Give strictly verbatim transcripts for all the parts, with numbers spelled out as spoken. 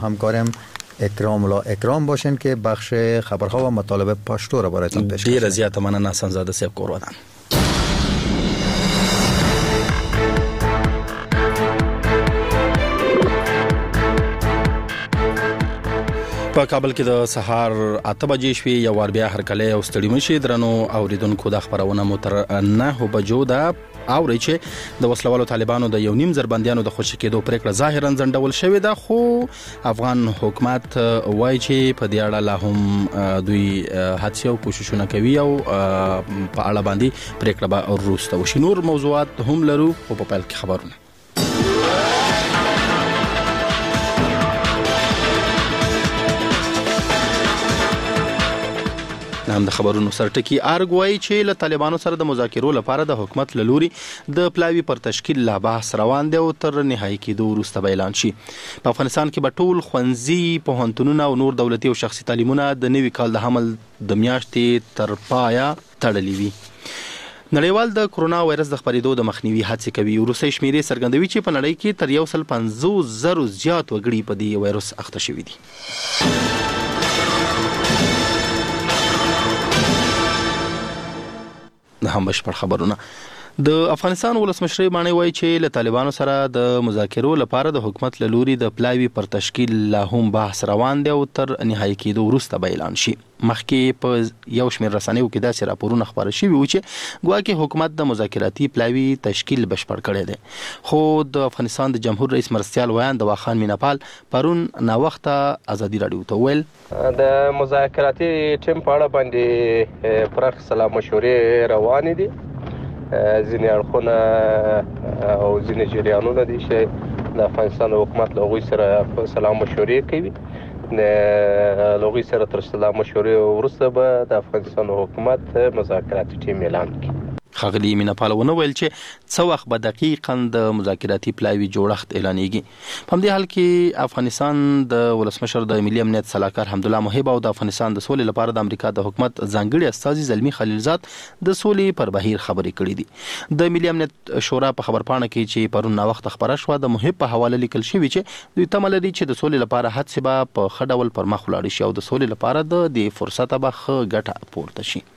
همکارم اکرام لا اکرام باشین که بخش خبرها و مطالب پشتو را برایتان پیش کنیم. دیر زیات مننه حسن زاده صاحب کورودان. په کابل کې د سهار اته بجې شوې یو وار بیا هرکلی او ستړي مشي درنو اوریدونکو د خبرونه مو تر نهو بجو ده اوري چې د وسلوالو طالبانو د یو نیم زر بندیانو د خوشی کېدو پریکړه ظاهرا ځنډول شوې ده، خو افغان حکومت وایي چې په دې اړه لا هم دوی هڅې او کوششونه کوي او په اړه باندې پریکړه به وروسته وشي. نور موضوعات هم لرو خو په پیل کې خبرونه. هم د خبرونو سرټکی ارګ وایي چې له طالبانو سره د مذاکرو لپاره د حکومت له لوري د پلاوي پر تشکیل لا بحث روان دی او تر نهایي کېدو وروسته به اعلان شي. په افغانستان کې به ټول ښوونځي، پوهنتونونه او نور دولتي او شخصي تعلیمونه د نوي کال د حمل د میاشتې تر پایه تړلي وي. نړیوال د کرونا وایرس د خپرېدو د مخنیوي هڅې کوي. وروستۍ شمیرې څرګندوي چې په نړۍ کې تر یو سل پنځوس زرو زیات وګړي په دې وایرس اخته شوي دي. د هم بشپړ خبرونه. د افغانستان ولسمشر باندې وایي چې له طالبانو سره د مذاکرو لپاره د حکومت له لوري د پلاوي پر تشکیل لا هم بحث روان دی او تر نهایي کېدو وروسته به اعلان شي. مخکې په یو شمېر رسنیو کې داسې راپورونه خپاره شوي وو چې ګواکې حکومت د مذاکراتي پلاوي تشکیل بشپړ کړی دی، خو د افغانستان د جمهور رئیس مرستیال ویان د واخان میناپال پرون ناوخته ازادي راډیو ته ویل د مذاکراتي ټیم په اړه باندې پراخ سلا مشورې روانې دي. ځینې اړخونه او ځینې جریانونه دي چې د افغانستان حکومت له هغوی سره سلا مشورې کوي. د لوګي سره تر سلا مشورې وروسته به د افغانستان حکومت مذاکراتي ټیم اعلان کړي. خغلی میناپال ونه ویل چې څو وخت به دقیقاً د مذاکراتي پلاوي جوړښت اعلانېږي. په همدې حال کې افغانستان د ولسمشر د ملي امنیت سلاکار حمدالله محب او د افغانستان د سولې لپاره د امریکا د حکومت ځانګړي استازي زلمی خلیلزاد د سولې پر بهیر خبرې کړې دي. د ملي امنیت شورا په خبرپاڼه کې چې پرون ناوخته خبره شوه د محب په حواله لیکل شوي چې دوی تمه لري چې د سولې لپاره هڅې به په ښه ډول پر مخ ولاړې شي او د سولې لپاره د دې فرصته به ښه ګټه پورته شي.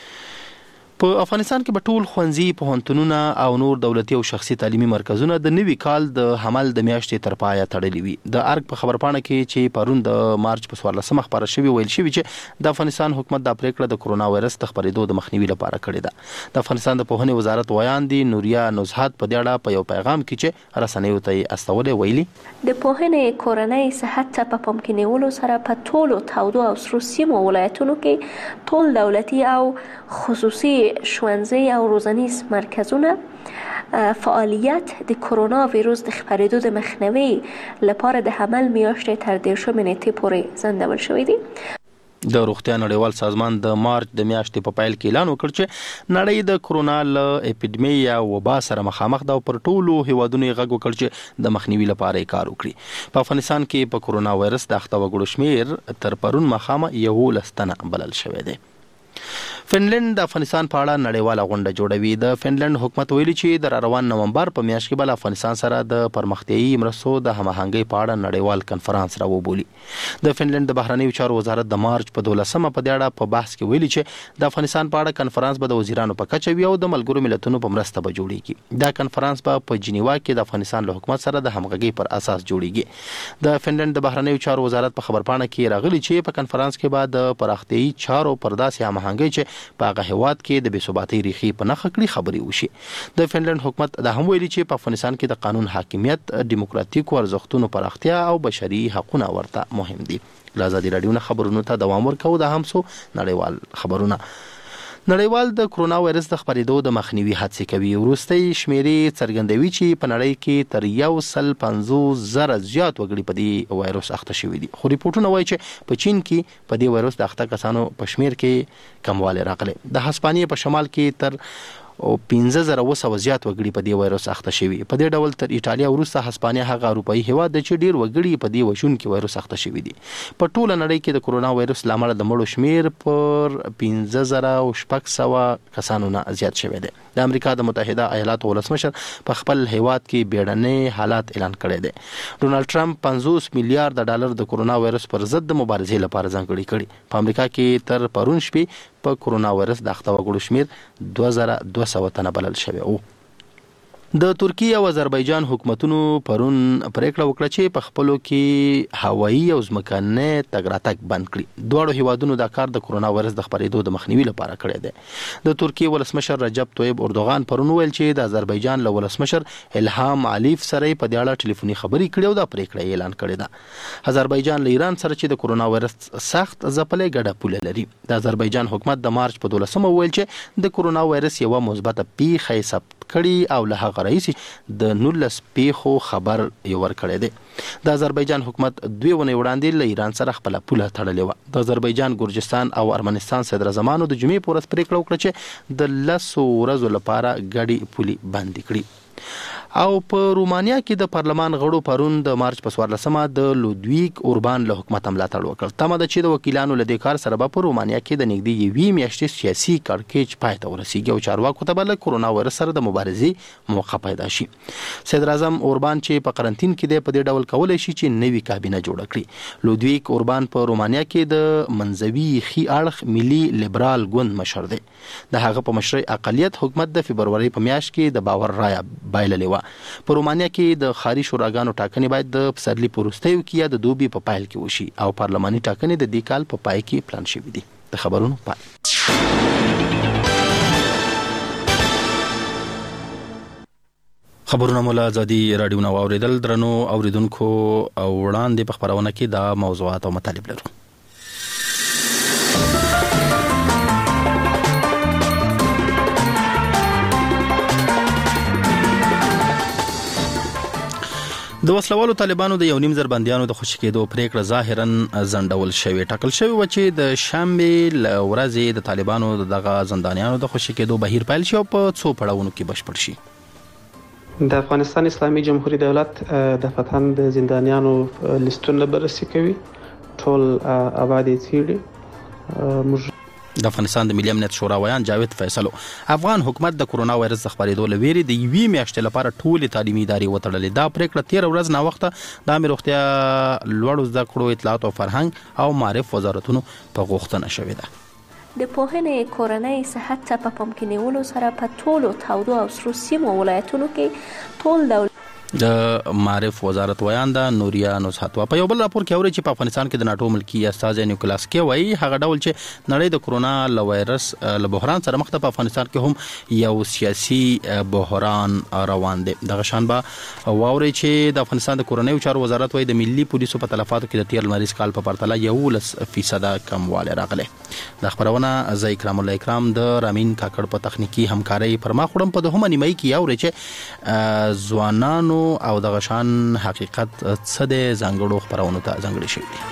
په افغانستان کې به ټول ښوونځي، پوهنتونونه او نور دولتي او شخصي تعلیمي مرکزونه د نوي کال د حمل د میاشتې تر پایه تړلي وي. د ارګ په خبرپاڼه کې چې پرون د مارچ په څوارلسمه خپاره شوي ویل شوي چې د افغانستان حکومت دا پریکړه د کرونا وایرس د خپرېدو د مخنیوي لپاره کړې ده. د افغانستان د پوهنې وزارت ویان دي نوریا نزهت په دې اړه په یو پیغام کې چې رسنیو ته یې استولې ویلي د پوهنې کورنۍ صحت ته په پام کې نیولو سره په ټولو تودو او سرو سیمو ولایتونو کې ټول دولتي او خصوصي ښوونځي او روزنیز مرکزونه فعالیت د کرونا ویروس د خپرېدو د مخنیوي لپاره د حمل میاشتې تر دېرشمې نیټې پورې ځنډول شوي دي. د روغتیا نړیوال سازمان د مارچ د میاشتې په پیل کې اعلان وکړ چې نړۍ د کرونا له اپیډمي یا وبا سره مخامخ ده او پر ټولو هیوادونو یې غږ وکړ چې د مخنیوي لپاره یې کار وکړي. په افغانستان کې په کرونا وایرس د اخته وګړو شمېر تر پرون مخامه یولس تنه بلل شوی دی. فنلند د افغانستان په اړه نړیواله غونډه جوړوي. د فنلند حکومت ویلي چې د روان نومبر په میاشت کې بل افغانستان سره د پرمختیایي مرستو د هماهنګۍ په اړه نړیوال کنفرانس راوبولي. د فنلند د بهرنیو چارو وزارت د مارچ په دولسمه په دې اړه په بحث کې ویلي چې د افغانستان په اړه کنفرانس به د وزیرانو په کچه وي او د ملګرو ملتونو په مرسته به جوړیږي. دا کنفرانس به په جنیوا کې د افغانستان له حکومت سره د همغږۍ پر اساس جوړیږي. د فنلند د بهرنیو چارو وزارت په خبرپاڼه کې راغلي چې په کنفرانس کې به د پراختیایي چارو پر داسې هماهنګۍ چې په هغه هیواد کې د بې ثباتۍ ریښې په نښه کړي خبرې وشي. د فنلند حکومت دا هم ویلي چې په افغانستان کې د قانون حاکمیت، دیموکراتیکو ارزښتونو پراختیا او بشري حقونه ورته مهم دي. له ازادي راډیو نه خبرونو ته دوام ورکوو. دا هم سو نړیوال خبرونه. نړیوال د کرونا وایرس د خپرېدو د مخنیوي هڅې کوي. وروستۍ شمیرې څرګندوي چې په نړۍ کې تر یو سل پنځوس زره زیات وګړي په دې وایرس اخته شوي دي، خو ریپورټونه وایي چې په چین کې په دې وایرس د اخته کسانو په شمیر کې کموالی راغلی. د هسپانیې په شمال کې تر او پنځه زره اوه سوه زیات وګړي په دې وایرس اخته شوي. په دې ډول تر ایټالیا وروسته هسپانیا هغه اروپایي هیواد دی چې ډیر وګړي په دې وژونکي وایرس اخته شوي دي. په ټوله نړۍ کې د کرونا وایرس له امله د مړو شمیر پر پنځه زره او شپږ سوه کسانو نه زیات شوی دی. د امریکا د متحده ایالاتو ولسمشر په خپل هیواد کې بیړني حالات اعلان کړی دی. ډونالد ټرمپ پنځوس میلیارډ ډالر د کرونا وایرس پر ضد د مبارزې لپاره ځانګړي کړي. په امریکا کې تر پرون شپې په کرونا وایرس د اخته وګړو شمیر دوه زره دوه سوه تنه بلل شوی و. د ترکیه او آذربایجان حکومتونو پرون پریکړه وکړه چې په خپلو کې هوایي او ځمکني تګ راتګ بند کړي. دواړو هیوادونو دا کار د کرونا وایرس د خپرېدو د مخنیوي لپاره کړی دی. د ترکیه ولسمشر رجب طیب اردوغان پرون ویل چې د آذربایجان له ولسمشر الهام علیف سره په دې اړه ټلیفوني خبرې کړې او دا پریکړه اعلان کړې ده. آذربایجان له ایران سره چې د کرونا وایرس سخت ځپلې ګډه پوله لري. د آذربایجان حکومت د مارچ په دولسمه ویل چې د کرونا وایرس یوه مثبته پیښه ثبت کړي او له هغه رئیس د نولس پیښو خبر یې ورکړی دی. د آذربایجان حکومت دوی ونې وړاندې له ایران سره خپله پوله تړلې وه. د آذربایجان، ګرجستان او ارمنستان صدرزمانو د جمعې په ورځ پریکړه وکړه چې د لسو ورځو لپاره ګډې پولې بندې کړي. او په رومانیا کې د پارلمان غړو پرون د مارچ په څوارلسمه د لودویک اوربان له حکومت ملاتړ وکړ. تمه ده چې د وکیلانو له دې کار سره به په رومانیا کې د نږدې یوې میاشتې سیاسي کړکېچ پای ته ورسیږي او چارواکو ته به له کرونا وایرس سره د مبارزې موقع پیدا شي. صدراعظم اوربان چې په قرنطین کې دی په دې ډول کولی شي چې نوې کابینه جوړه کړي. لودویک اوربان په رومانیا کې د منځوي ښي اړخ ملي لیبرال ګوند مشر دی. د هغه په مشرۍ اقلیت حکومت د فبرورۍ په میاشت کې د باور رایه بایللې وه. په رومانیا کې د ښاري شوراګانو ټاکنې باید د پسرلي په وروستیو کې یا د دوبي په پیل کې وشي او پارلماني ټاکنې د دې کال په پای کې پلان شوي دي. د خبرونو پای. خبرونه مو له ازادي راډیو نه واورېدل. درنو اوریدونکو او وړاندې په خبرونه کې دا موضوعات او مطالب لرو. د وسلوالو طالبانو د یو نیم زر بندیانو د خوشي کېدو پریکړه ظاهرا ځنډول شوې. ټاکل شوی و چې د شنبې له ورځې د طالبانو دغه زندانیانو د خوشي کېدو بهیر پیل شي او په څو پړاوونو کې بشپړ شي. د افغانستان اسلامي جمهوریت دولت د فتن د زندانیانو لیستونه بررسي کوي. ټول آبادی څیړي. موږ د افغانستان د ملي امنیت شورا ویان جاوید فیصلو افغان حکومت د کرونا وایرس د خپرېدو له ویرې د یوې میاشتې لپاره ټولې تعلیمي ادارې وتړلې. دا پریکړه تېره ورځ ناوخته د عامه روغتیا، لوړو زده کړو، اطلاعات او فرهنګ او معرف وزارتونو په غوښتنه شوې ده. د پوهنې کورنۍ صحت ته په پام کې نیولو سره په ټولو تودو او سرو سیمو ولایتونو کې ټول دولت د معرف وزارت ویان ده نوریا نصحت. په یو بل راپور کې اوري چې په افغانستان کې د ناټو ملکی استازی نیکولاس کی وایي هغه ډول چې نړۍ د کرونا له وایرس له بحران سره مخ ده، په افغانستان کې هم یو سیاسي بحران روان دی. دغه شان به واوري چې د افغانستان د کورنۍ چارو وزارت وایي د ملي پولیسو په تلفاتو کې د تیر لمریز کال په پرتله یولس فیصد کموالی راغلی. د خبرونه زه اکرام الله اکرام د رامین کاکړ په تخنیکی همکارۍ پر ما خورم. په دهمه نیمه کې اوري چې ځوانانو او دغه شان حقیقت څه د ځانګړو خبرونو ته ځانګړي شوي دي.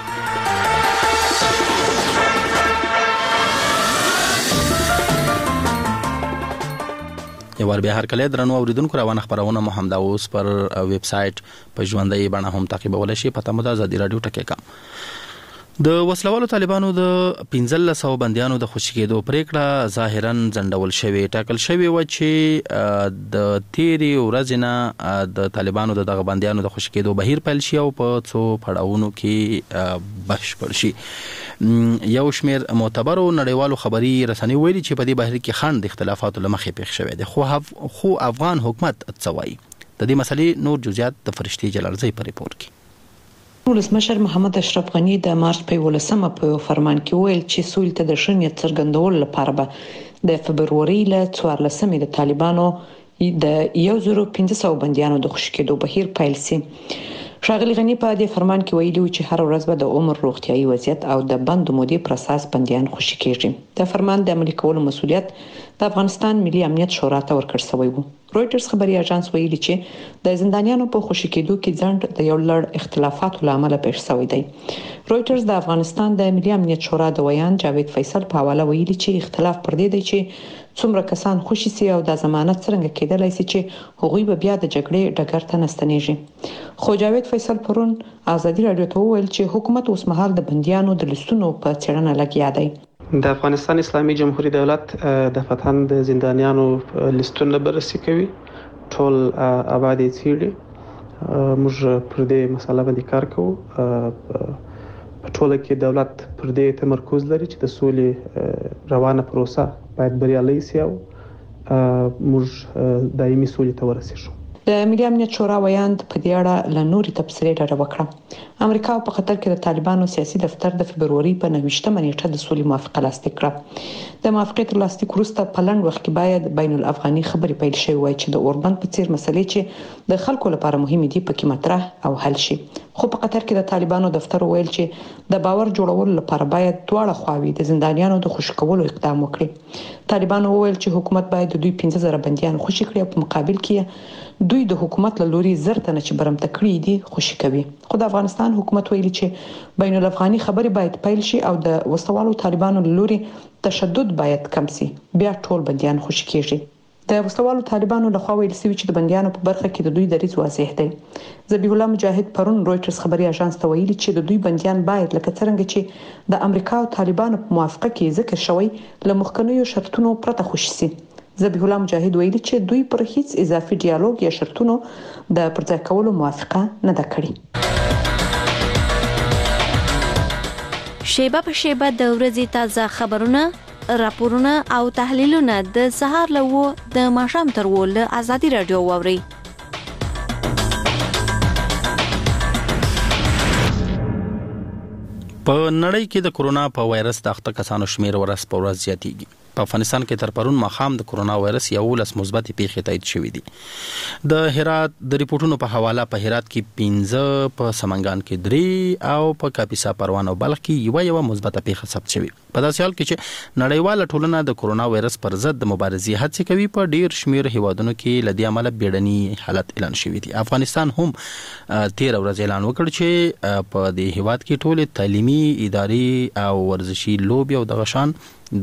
یو ور بیا هر کله درنو اوریدونکو روانه خبرونه مو هم دا اوس پر ویب سټ په ژوندۍ بڼه هم تعقیبولای شي. پته مو د ازادي رادیو ټکی کام. د وسلوالو طالبانو د پنځلس سوه بندیانو د خوشي کېدو پریکړه ظاهرا ځنډول شوې. ټاکل شوې و چې د تیرې ورځې نه د طالبانو د دغه بندیانو د خوشي کېدو بهیر پیل شي او په څو پړاوونو کې بشپړ شي. یو شمیر معتبرو نړیوالو خبري رسنیو ویلي چې په دې بهیر کې خنډ اختلافاتو له مخې پیښ شوی دی. خو خو افغان حکومت څه وایي؟ د دې مسلې نور جزئیات د فرشتي جلالزی په ریپورت کې. ولسمشر محمد اشرف غنی د مارچ په ولسمه په فرمان کې ویل چې سولې ته د شنیت څرګندول لپاره به د فبروري له څوارلسمې د طالبانو د یو زر پنځه سوه بندیانو د خوشي کېدو بهیر پیل شي. ښاغلي غنی په دې فرمان کې ویلي و چې هر ورځ به د عمر، روغتیايي وضعیت او د بند مودې پر اساس بندیان خوشي کېږي. د فرمان د عملي کولو مسؤلیت د افغانستان ملي امنیت شورا ته ورکړ شوی و. رويټرز خبري اژانس ویلي چې د زندانیانو په خوشی کېدو کې ځند د یو لړ اختلافاتو لامل پیښ شوی دی. رويټرز د افغانستان د ملي امنیت شورا د ویان جاوید فیصل په حواله ویلي چې اختلاف پر دې دی چې څومره کسان خوشي سي او د ضمانت څنګه کېدلای شي چې هغوی به بیا د جګړې ډګر ته نستنیږي. خو جاوید فیصل پرون ازادي رادیو ته وویل چې حکومت اوس مهال د بنديانو د لیستونو په څېړنه لګیا دی. د افغانستان اسلامي جمهوریت دولت د فتن د زندانیانو لیستونه بررسي کوي. ټول آبادی څېړي. موږ پر دې مسله باندې کار کوو. په ټوله کې دولت پر دې تمرکز لري چې د سولې روانه پروسه باید بریالۍ شي او موږ دایمي سولې ته ورسیږو. د ملي امنیت شورا ویاند په دې اړه له نوري تبصرې ډډه وکړه. امریکا په قطر کې د طالبانو سیاسي دفتر د فبروري په نوښتمه نیټه د سولې موافقه لاسلیک کړه. د موافقې تر لاسلیک وروسته په لنډ وخت کې باید بین الافغاني خبرې پیل شي وای چې د اوربند په څیر مسلې چې د خلکو لپاره مهمه دي پکې مطرح او حل شي. خو په قطر کې د طالبانو دفتر ویل چې د باور جوړولو لپاره باید دواړه خواوې د زندانیانو د خوشی کولو اقدام وکړي. طالبانو ویل چې حکومت باید د دوی پنځه زره بنديان خوشی کړي او په مقابل کې دوی د حکومت له لوري زرته نه چې برمته کړی دي خوشی کوي. خو د افغانستان حکومت ویلي چې بین الافغاني خبرې باید پیل شي او د وسوالو طالبانو له لوري تشدد باید کم شي. بیا ټول بنديان خوشی کیږي. د وسوالو طالبانو له خوا ویل شوی چې د بنديانو په برخه کې د دوی دریځ واضح دی. ذبیح الله مجاهد پرون رويټرز خبري اژانس ته ویلي چې د دوی بنديان باید لکه څنګه چې د امریکا او طالبانو په موافقه کې ذکر شوی له مخکنیو شرطونو پرته خوشی شي. ذبیح الله مجاهد ویلي چې دوی پر هیڅ اضافي ډیالوګ یا شرطونو د پرځای کولو موافقه نه ده کړې. شیبه په شیبه د ورځې تازه خبرونه، راپورونه او تحلیلونه د سهار له و د ماښام تر و له ازادي رادیو واوري. په نړۍ کې د کورونا په وایرس د اخته کسانو شمیر ورځ په ورځ زیاتېږي. په افغانستان کې تر پرون مخام د کورونا وایرس یو لس مثبت پیښې تایید شوې دي. د هرات د ریپورتونو په حواله په هرات کې پنځه، په سمنګان کې درې او په کاپیسا، پروان او بلخ کې یو یو مثبت پیښه ثبت شوې. په داسې حال کې چې نړیواله ټولنه د کورونا وایرس پر ضد د مبارزې هڅې کوي، په ډیر شمیر هیوادونو کې لدی عمله بیړني حالت اعلان شوی دی. افغانستان هم تیر ورځ اعلان وکړ چې په دې هیواد کې ټول تعلیمي ادارې او ورزشي لوبي او د غشان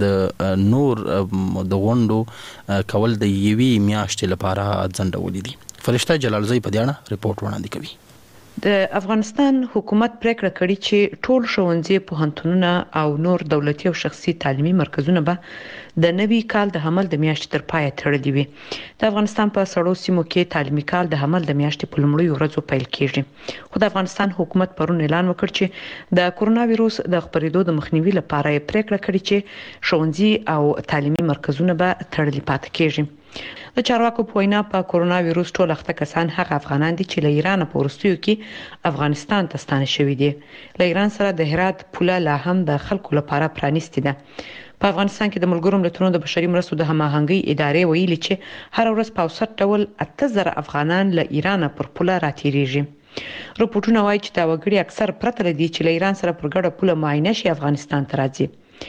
د نور د غونډو کول د یوې میاشتې لپاره ځنډولې دي. فرشته جلالزی په دې اړه ریپورت وړاندې کوي. د افغانستان حکومت پریکړه کړې چې ټول ښوونځي، پوهنتونونه او نور دولتي او شخصي تعلیمي مرکزونه به د نوي کال د حمل د میاشتې تر پایه تړلي وي. د افغانستان په سړو سیمو کې تعلیمي کال د حمل د میاشتې په لومړیو ورځو پیل کیږي. خو د افغانستان حکومت پرون اعلان وکړ چې د کورونا وایرس د خپرېدو د مخنیوي لپاره یې پریکړه کړې چې ښوونځي او تعلیمي مرکزونه به تړلي پاتې کیږي. د چارواکو په وینا په کورونا وایرس ټول اخته کسان هغه افغانان دي چې له ایران په ورستیو کې افغانستان ته ستانه شوي دي. له ایران سره د هرات پوله لا هم د خلکو لپاره پرانیستې ده. په افغانستان کې د ملګرو ملتونو د بشري مرستو د هماهنګۍ ادارې ویلي چې هر ورځ په اوسط ډول اته زره افغانان له ایران پر پوله راتېریږي. رپورټونه وایي چې دا وګړي اکثر پرته لدی چې له ایران سره پر ګډه پوله معاینه شي افغانستان ته راځي.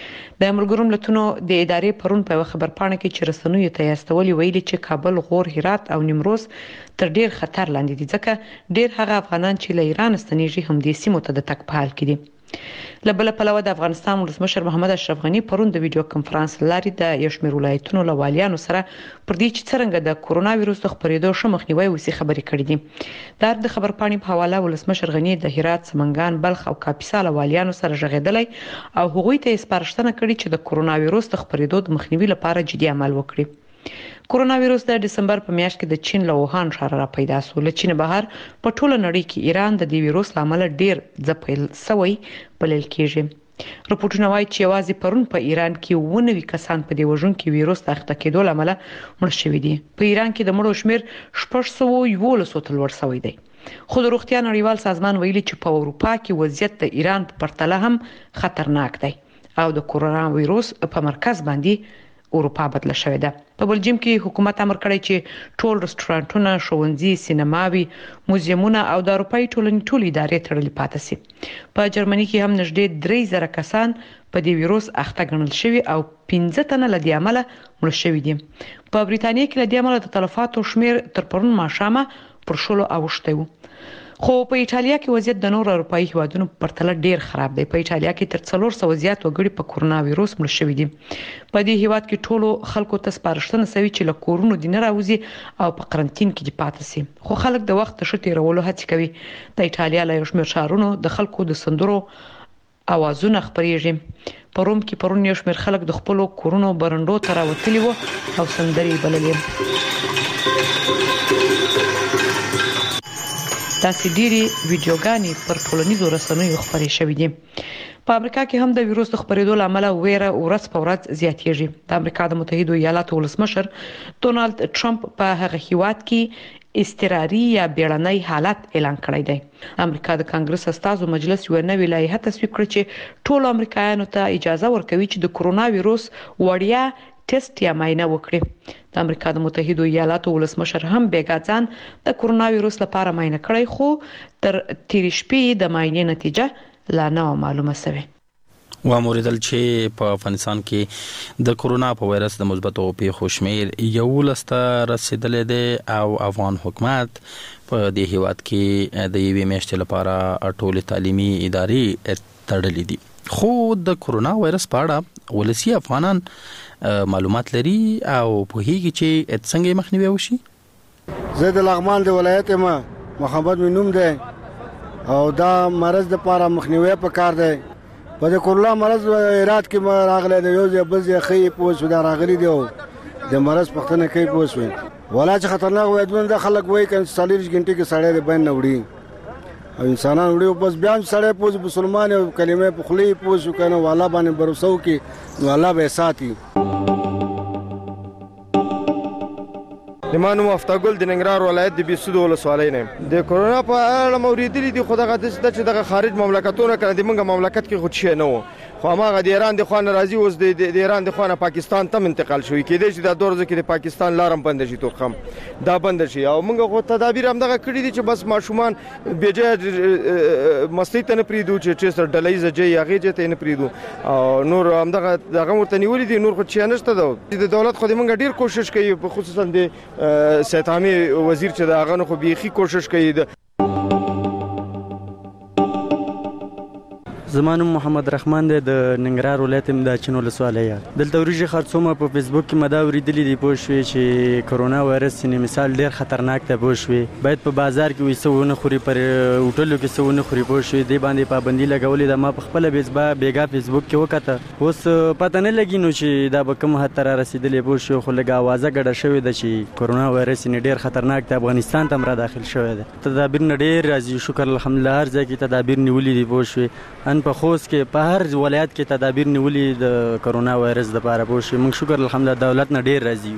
د ملګرو ملتونو د ادارې پرون په خبر پاڼه کې چې رسنوي ته یاستولي ویلي چې کابل، غور، هرات او نیمروز تر ډیر خطر لاندې دي، ځکه ډیر هغه افغانان چې له ایران ستنیږي هم د سیمو ته د تک په حال کې دي. له بل پلوه د افغانستان ولسمشر محمد اشرف غنی پرون د ویډیو کانفرنس لاري د یو شمېر ولایتونو له والیانو سره پر دې چې څنګه د کورونا وایرس د خپرېدو شو مخنیوي وسی خبرې کړې دي. دا د خبر پاڼې په حواله ولسمشر غنی د هرات، سمنګان، بلخ او کاپیسا له والیانو سره ژغېدلی او هغوی ته سپارښتنه کړې چې د کورونا وایرس د خپرېدو د مخنیوي لپاره جدي عمل وکړي. کورونا وایرس د دسمبر په میاشت کې د چین له ووهان ښار را پیدا شو. له چین بهر په ټوله نړۍ کې ایران د دې وایرس لامل ډیر ځپل سوی بلل کېږي. رپورټونه وایي چې یوازې پرون په ایران کې اووه نوي کسان په دې وژونکي وایرس د اخته کېدو له امله مړه شوي دي. په ایران کې د مړو شمېر شپږ سوه یولسو ته لوړ شوی دی. خو د روغتیا نړیوال سازمان ویلي چې په اروپا کې وضعیت د ایران په پرتله هم خطرناک دی او د کورونا وایرس په مرکز باندې اروپا بدله شوې ده. په بلجیم کې حکومت امر کړی چې ټول رستورانټونه، ښوونځي، سینماوي، موزیمونه او د اروپאי ټولنې ټول ادارې تړلې پاتې شي. په جرمني کې هم نږدې درې زره کسان په دې ویروس اخته ګڼل شوي او پنځه تنه له دې امله مړه شوي دي. په بریتانیا کې له دې امله د تلفاتو شمیر تر پرون ماښامه پر شلو اوښتی و. خو په ایټالیا کې وضعیت د نورو اروپאי هیوادونو په پرتله ډیر خراب دی. په ایټالیا کې تر څلور سوه زیات وګړي په کورونا وایروس مړه شوي دي. په دې هیواد کې ټولو خلکو ته سپارښتنه شوې چې له کورونو دي نه راوځي او په قرنټین کې دي پاتې شي. خو خلک د وخت ښه تیرولو هڅه کوي. د ایټالیا له یو شمېر ښارونو د خلکو د سندرو اوازونه خپرېږي. په روم کې پرون یو شمېر خلک د خپلو کورونو برنډو ته راوتلي وو او سندرې بللې. تاسې ډېری ویډیوګانې پر ټولنیزو رسنیو خپرې شوې دي. په امریکا کې هم د ویروس د خپرېدو له امله ویره ورځ په ورځ زیاتېږي. د امریکا د متحده ایالاتو ولسمشر ډونالد ټرمپ په هغه هیواد کې اضطراري یا بیړنی حالت اعلان کړی دی. امریکا د کانګرس استازو مجلس یو نوې لایحه تصویب کړه چې ټول امریکایانو ته اجازه ورکوي چې د کورونا ویروس وړیا ټیسټ یا معاینه وکړي. د امریکا د متحده ایالاتو ولسمشر هم بیګا ځان د کورونا ویروس لپاره معاینه کړی، خو تر تیرې شپې د معاینې نتیجه لا نه معلومه شوه. واموریدل چې په افغانستان کې د کورونا په وایرس د مثبتو پیښو شمیر یولس ته رسیدلې دی او افغان حکومت په دې هیواد کې د یوې میاشتې لپاره ټول تعلیمي ادارې تړلې دي. خو د کورونا وایرس په اړه ولسی افغانان معلومات لري او په هیڅ چې څنګه مخنیوي وشي. زه د لغمان د ولایت ما محمد منوم دی او دا مرض د لپاره مخنیوي پکار دی. په د کورونا مرض ایراد کې ما راغله د یو ځای بل ځای خې پوه شو دا راغلي دی او د مرض پښتنه کوي پوه شو ولا چې خطرناک وای د خلک وای کله څلور غنټې کې سړی د بین نوړي او انسانان وړي بس بیا سړی پوه مسلمان او کلمه په خلی پوه شو کنه والا باندې بروسو کې والا به ساتي. لمانو مفتاګل د ننګرهار ولایت د بیسود ولسوالۍ نه د کورونا په اړه موریدلی دي. خو دغه د چې دغه خارج مملکتونو کړه د منګه مملکت کې خود شي نه و خو هغه د ایران د خوانه راځي اوس د ایران د خوانه پاکستان ته انتقال شوی کېدای شي د دور ځکه د پاکستان لارم بند شي توخم دا بند شي او موږ خو تدابیر هم دغه کړی دي چې بس ماشومان بیجه مستی ته نه پریدو چې چې سر ډلایز جې هغه ته نه پریدو او نور هم دغه دغه ورته نیولې دي. نور خو چې نشته د دولت خو د موږ ډیر کوشش کوي خصوصا د سیتامي وزیر چې دا غنو خو بيخي کوشش کوي. زمانم محمد رحمان دی د ننګرهار ولایت د چنو ولسوالۍ دلته وريجه خرڅومه په فیسبوک کې مدا ورېدلې دی پوه شوې چې کورونا وایرس نه مثال ډیر خطرناک دی پوه شوې باید په بازار کې وسونه خوري پر هوټلو کې سونه خوري پوه شوې دی باندې پابندي لګولې د ما په خپل بیسبا بیګا فیسبوک کې وکړه اوس پته نه لګی نو چې دا به کوم حد تر رسیدلې پوه شو خو لګا आवाज غډه شوې د چې کورونا وایرس نه ډیر خطرناک دی افغانستان ته را داخل شوی دی. تدابیر نه ډیر راځي شکر الحمدلله هر ځای کې تدابیر نیولې دي پوه شوې ان په خوست کې په هر ولایت کې تدابیر نیولې د کورونا وایرس د لپاره پوه شوې موږ شکر الحمدلله دولت نه ډیر راځي.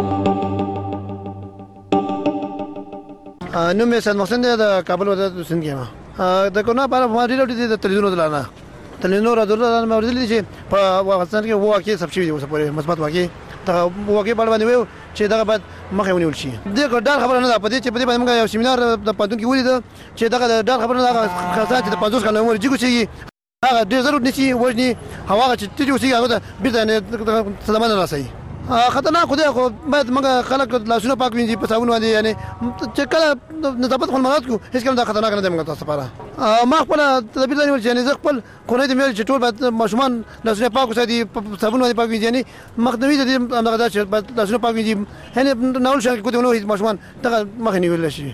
نو مې سن محسن د کابل ولایت سند کې د کورونا په اړه ما ډیر د تلویزیون دلانه تلویزیون را دلته ما ورته چې په افغانستان کې وو کې سب شي اوس په مثبت واقع ته وګي په باندې وو چې دا بعد مخه ونیول شي. دغه ډار خبره نه ده په دې چې په دې باندې موږ یو سیمینار د پاتون کې ولید چې دغه ډار خبره نه ده خاصه چې د پاتوس کله عمر جګو شي هغه ډیر ضرورت نشي وژني هوا چې تیجو شي هغه بیرته نه سلامانه راسي خطرناک خو دی خو باید موږ خلک لاسونه پاک وینځي په صابون باندې یعنی چې کله نظافت خپل مراد کو هیڅ کله دا خطرناک نه دی موږ تاسو لپاره ما خپل تدبیر لري چې یعنی زه خپل کونه دې مې چې ټول باید ماشومان لاسونه پاک وساتي صابون باندې پاک وینځي یعنی مخنوي دې هغه دا چې لاسونه پاک وینځي یعنی ناول شان کې کوته نو هیڅ ماشومان دغه مخ نیول شي.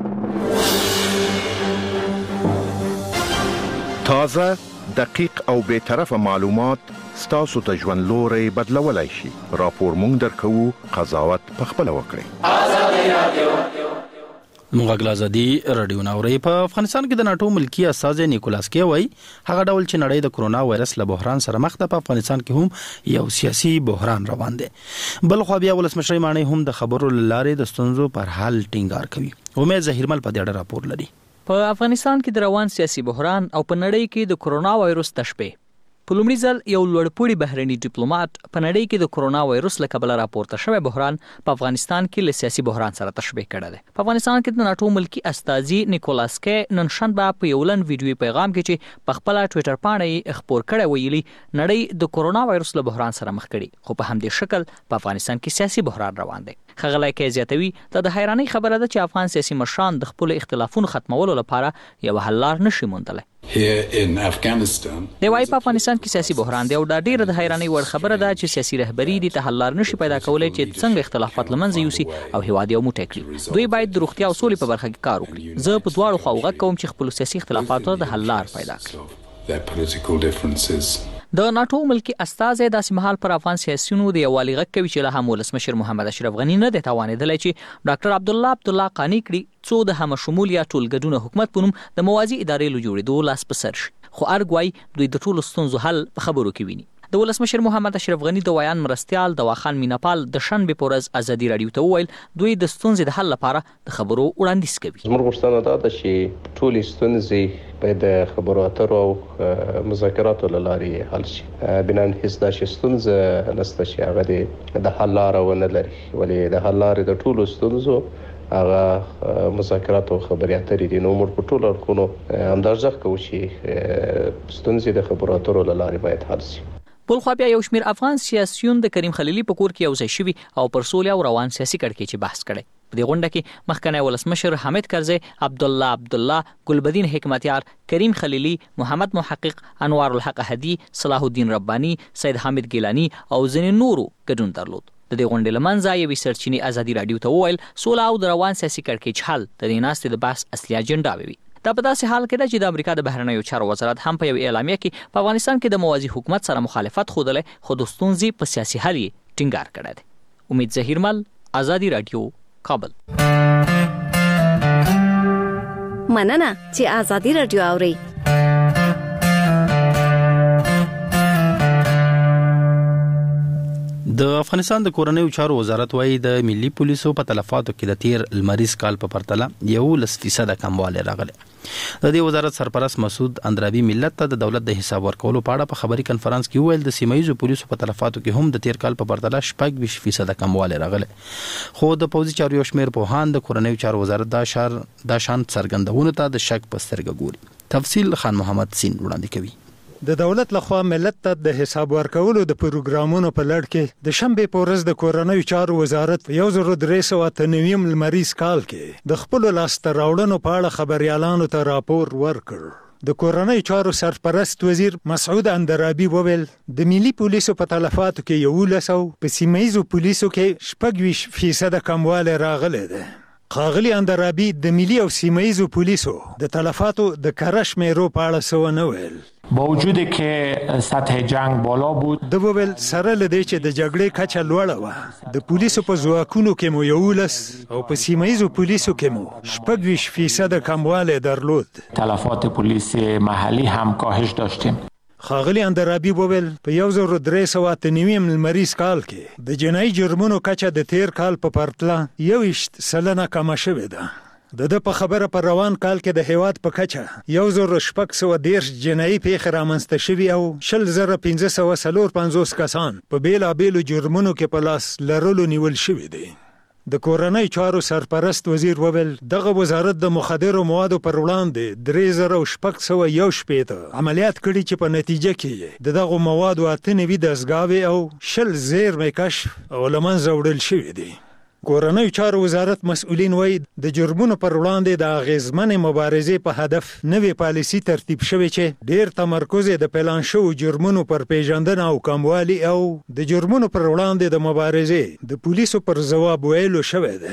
تازه دقیق او به طرفه معلومات ستاسو ته ژوند لوري بدلولای شي. راپور مونږ درکو قضاوت پخپل وکړي. آزادي رادیو موږ غلازادي رادیو ناوړي په افغانستان کې د ناتو ملکی استاد نیکولاس کې وای هغه ډول چې نړۍ د کورونا وایرس له بحران سره مخ ده په افغانستان کې هم یو سیاسي بحران روان دی. بل خو بیا ولسمشر مانی هم د خبرو لارې د ستونزو پر حل ټینګار کوي. امید زهیرمل په دې اړه راپور لري. په افغانستان کې د روان سیاسي بحران او په نړۍ کې د کورونا وایرس تشبیه په لومړي ځل یو لوړپوړي بهرني ډیپلوماټ په نړۍ کې د کرونا وایروس له کبله راپورته شوی بحران په افغانستان کې له سیاسي بحران سره تشبیه کړی دی. په افغانستان کې د ناټو ملکی استازي نیکولاس کې نن شنبه په یو لنډ ویډیوي پیغام کې چې په خپل ټوئیټر باندې یې خبر کړی ویلي نړۍ د کرونا وایروس له بحران سره مخ کړي، خو په همدې شکل په افغانستان کې سیاسي بحران روان دی. ښاغلی کې زیاتوي د حیرانۍ خبره ده چې افغان سیاسي مشران د خپل اختلافونو ختمولو لپاره یو حل لار نشي موندلی. دی وايي په افغانستان کې سیاسي بحران دی او دا ډیره د حیرانۍ وړ خبره ده چې سیاسي رهبري دې ته حل لار نشي پیدا کولی چې څنګه اختلافات له منځه یوسي او هیواد یو موټی کړي. دوی باید د روغتیا او سولې په برخه کې کار وکړي. زه په دواړو خواو غږ کوم چې خپلو سیاسي اختلافاتو د حل لار پیدا کړي. د ناټو ملکی استازی داسې مهال پر افغان سیاسيونو د یووالي غږ کوي چې له هم ولسمشر محمد اشرف غني نه دی توانېدلی چې ډاکټر عبدالله عبدالله قانع کړي څو د همه شمول یا ټولګډونه حکومت په نوم د موازي ادارې له جوړېدو لاس په سر شي. خو ارګ وایي دوی د ټولو ستونزو حل په خبرو کې ویني. د ولسمشر محمد اشرف غني د ویان مرستیال دواخان میناپال د شنبې په ورځ ازادي راډیو ته وویل دوی د ستونزې د حل لپاره د خبرو وړاندیز کوي. زموږ غوښتنه دا ده چې ټولې ستونزې باید د خبرو اترو او مذاکراتو له لارې حل شي. بنان هیڅ داسې ستونزه نشته چې هغه د حل لاره ونه لري، ولې د حل لارې د ټولو ستونزو هغه مذاکرات او خبرې اترې دي. نو موږ په ټولو اړخونو همدا ځخ کوو چې ستونزې د خبرو اترو له لارې باید حل شي. بل خو بیا یو شمیر افغان سیاسيون د کریم خلیلي په کور کې یو ځای شوي او پر سولې او روان سیاسي کړکېچ چې بحث کړی. په دې غونډه کې مخکنی ولسمشر حامد کرزی، عبدالله عبدالله، ګلبدین حکمتیار، کریم خلیلي، محمد محقق، انوار الحق احدي، صلاح الدین رباني، سید حامد ګیلاني او ځینې نورو ګډون درلود. د دې غونډې له منځه یوې سرچینې ازادي راډیو ته وویل سوله او د روان سیاسي کړکېچ حل د دې ناستې د بحث اصلي اجنډا وي. دا په داسې حال کې ده چې د امریکا د بهرنیو چارو وزارت هم په یو اعلامیه کې په افغانستان کې د موازي حکومت سره مخالفت ښودلی، خو د ستونزې په سیاسي حل یې ټینګار کړی دی. امید ظهیرمل، ازادي راډیو، کابل. مننه چې ازادي راډیو اورئ. د افغانستان د کورنیو چارو وزارت وايي د ملي پولیسو په تلفاتو کې د تیر لمریز کال په پرتله یو لس فیصد کموالی راغلی. د دې وزارت سرپرست مسعود اندرابي ملت ته د دولت د حساب ورکولو په اړه په خبري کنفرانس کې وویل د سیمایي پولیسو په تلفاتو کې هم د تیر کال په پرتله شپږ ویشت فیصد کموالی راغلی. خو د پوځي چارو یو شمېر پوهان د کورنیو چارو وزارت دا شار دا شان څرګندونو ته د شک په سترګه ګوري. تفصیل خان محمد سین وړاندې کوي. د دولت لخوا ملت ته د حساب ورکولو د پروګرامونو په لړ کې د شنبې په ورځ د کورنیو چارو وزارت یو زر درې سوه اته نوي لمریز کال کې د خپلو لاسته راوړنو په اړه خبریالانو ته راپور ورکړ. د کورنیو چارو سرپرست وزیر مسعود اندرابي وویل د ملي پولیسو په تلفاتو کې یولس او په سیمایي پولیسو کې شپږ ویشت فیصد کموالی راغلی دی. ښاغلي اندرابي د ملي او سیمایي پولیسو د تلفاتو د کره شمیرو په اړه څه ونه ویل. با وجودی که سطح جنگ بالا بود د وویل سره لدی چې د جګړې کچه لوړه وه د پولیسو په ځواکونو کې مو یولس او په سیمایي پولیسو کې مو شپږ ویشت فیصد کموالی درلود. تلفات پلیس محلی هم کاهش داشتیم. ښاغلي اندرابي وویل په یو زر درې سوه اته نوي لمریز کال کې د جنایي جرمونو کچه د تیر کال په پرتله یوویشت سلنه کمه شوې ده. د د په خبره پر روان کال کې د هیواد په کچه یو زر شپږ سوه دېرش جنایي پیښې رامنځته شوي او شل زره پنځه سوه څلور پنځوس کسان په بیلابیلو جرمونو کې په لاس لرلو نیول شوي دي. د کورنیو چارو سرپرست وزیر وویل دغه وزارت د مخدرو موادو پر وړاندې درې زره شپږ سوه یو شپېته عملیات کړي چې په نتیجه کې د دغو موادو اته نوي دستګاوې او شل زیرمې کشف او له منځه وړل شوي دي. کورنیو چارو وزارت مسؤلین وایي د جرمونو پر وړاندې د اغیزمنې مبارزې په هدف نوې پالیسي ترتیب شوې چې ډېر تمرکز یې د پلان شوو جرمونو پر پیژندنه او کموالي او د جرمونو پر وړاندې د مبارزې د پولیسو پر ځواب ویلو شوی دی.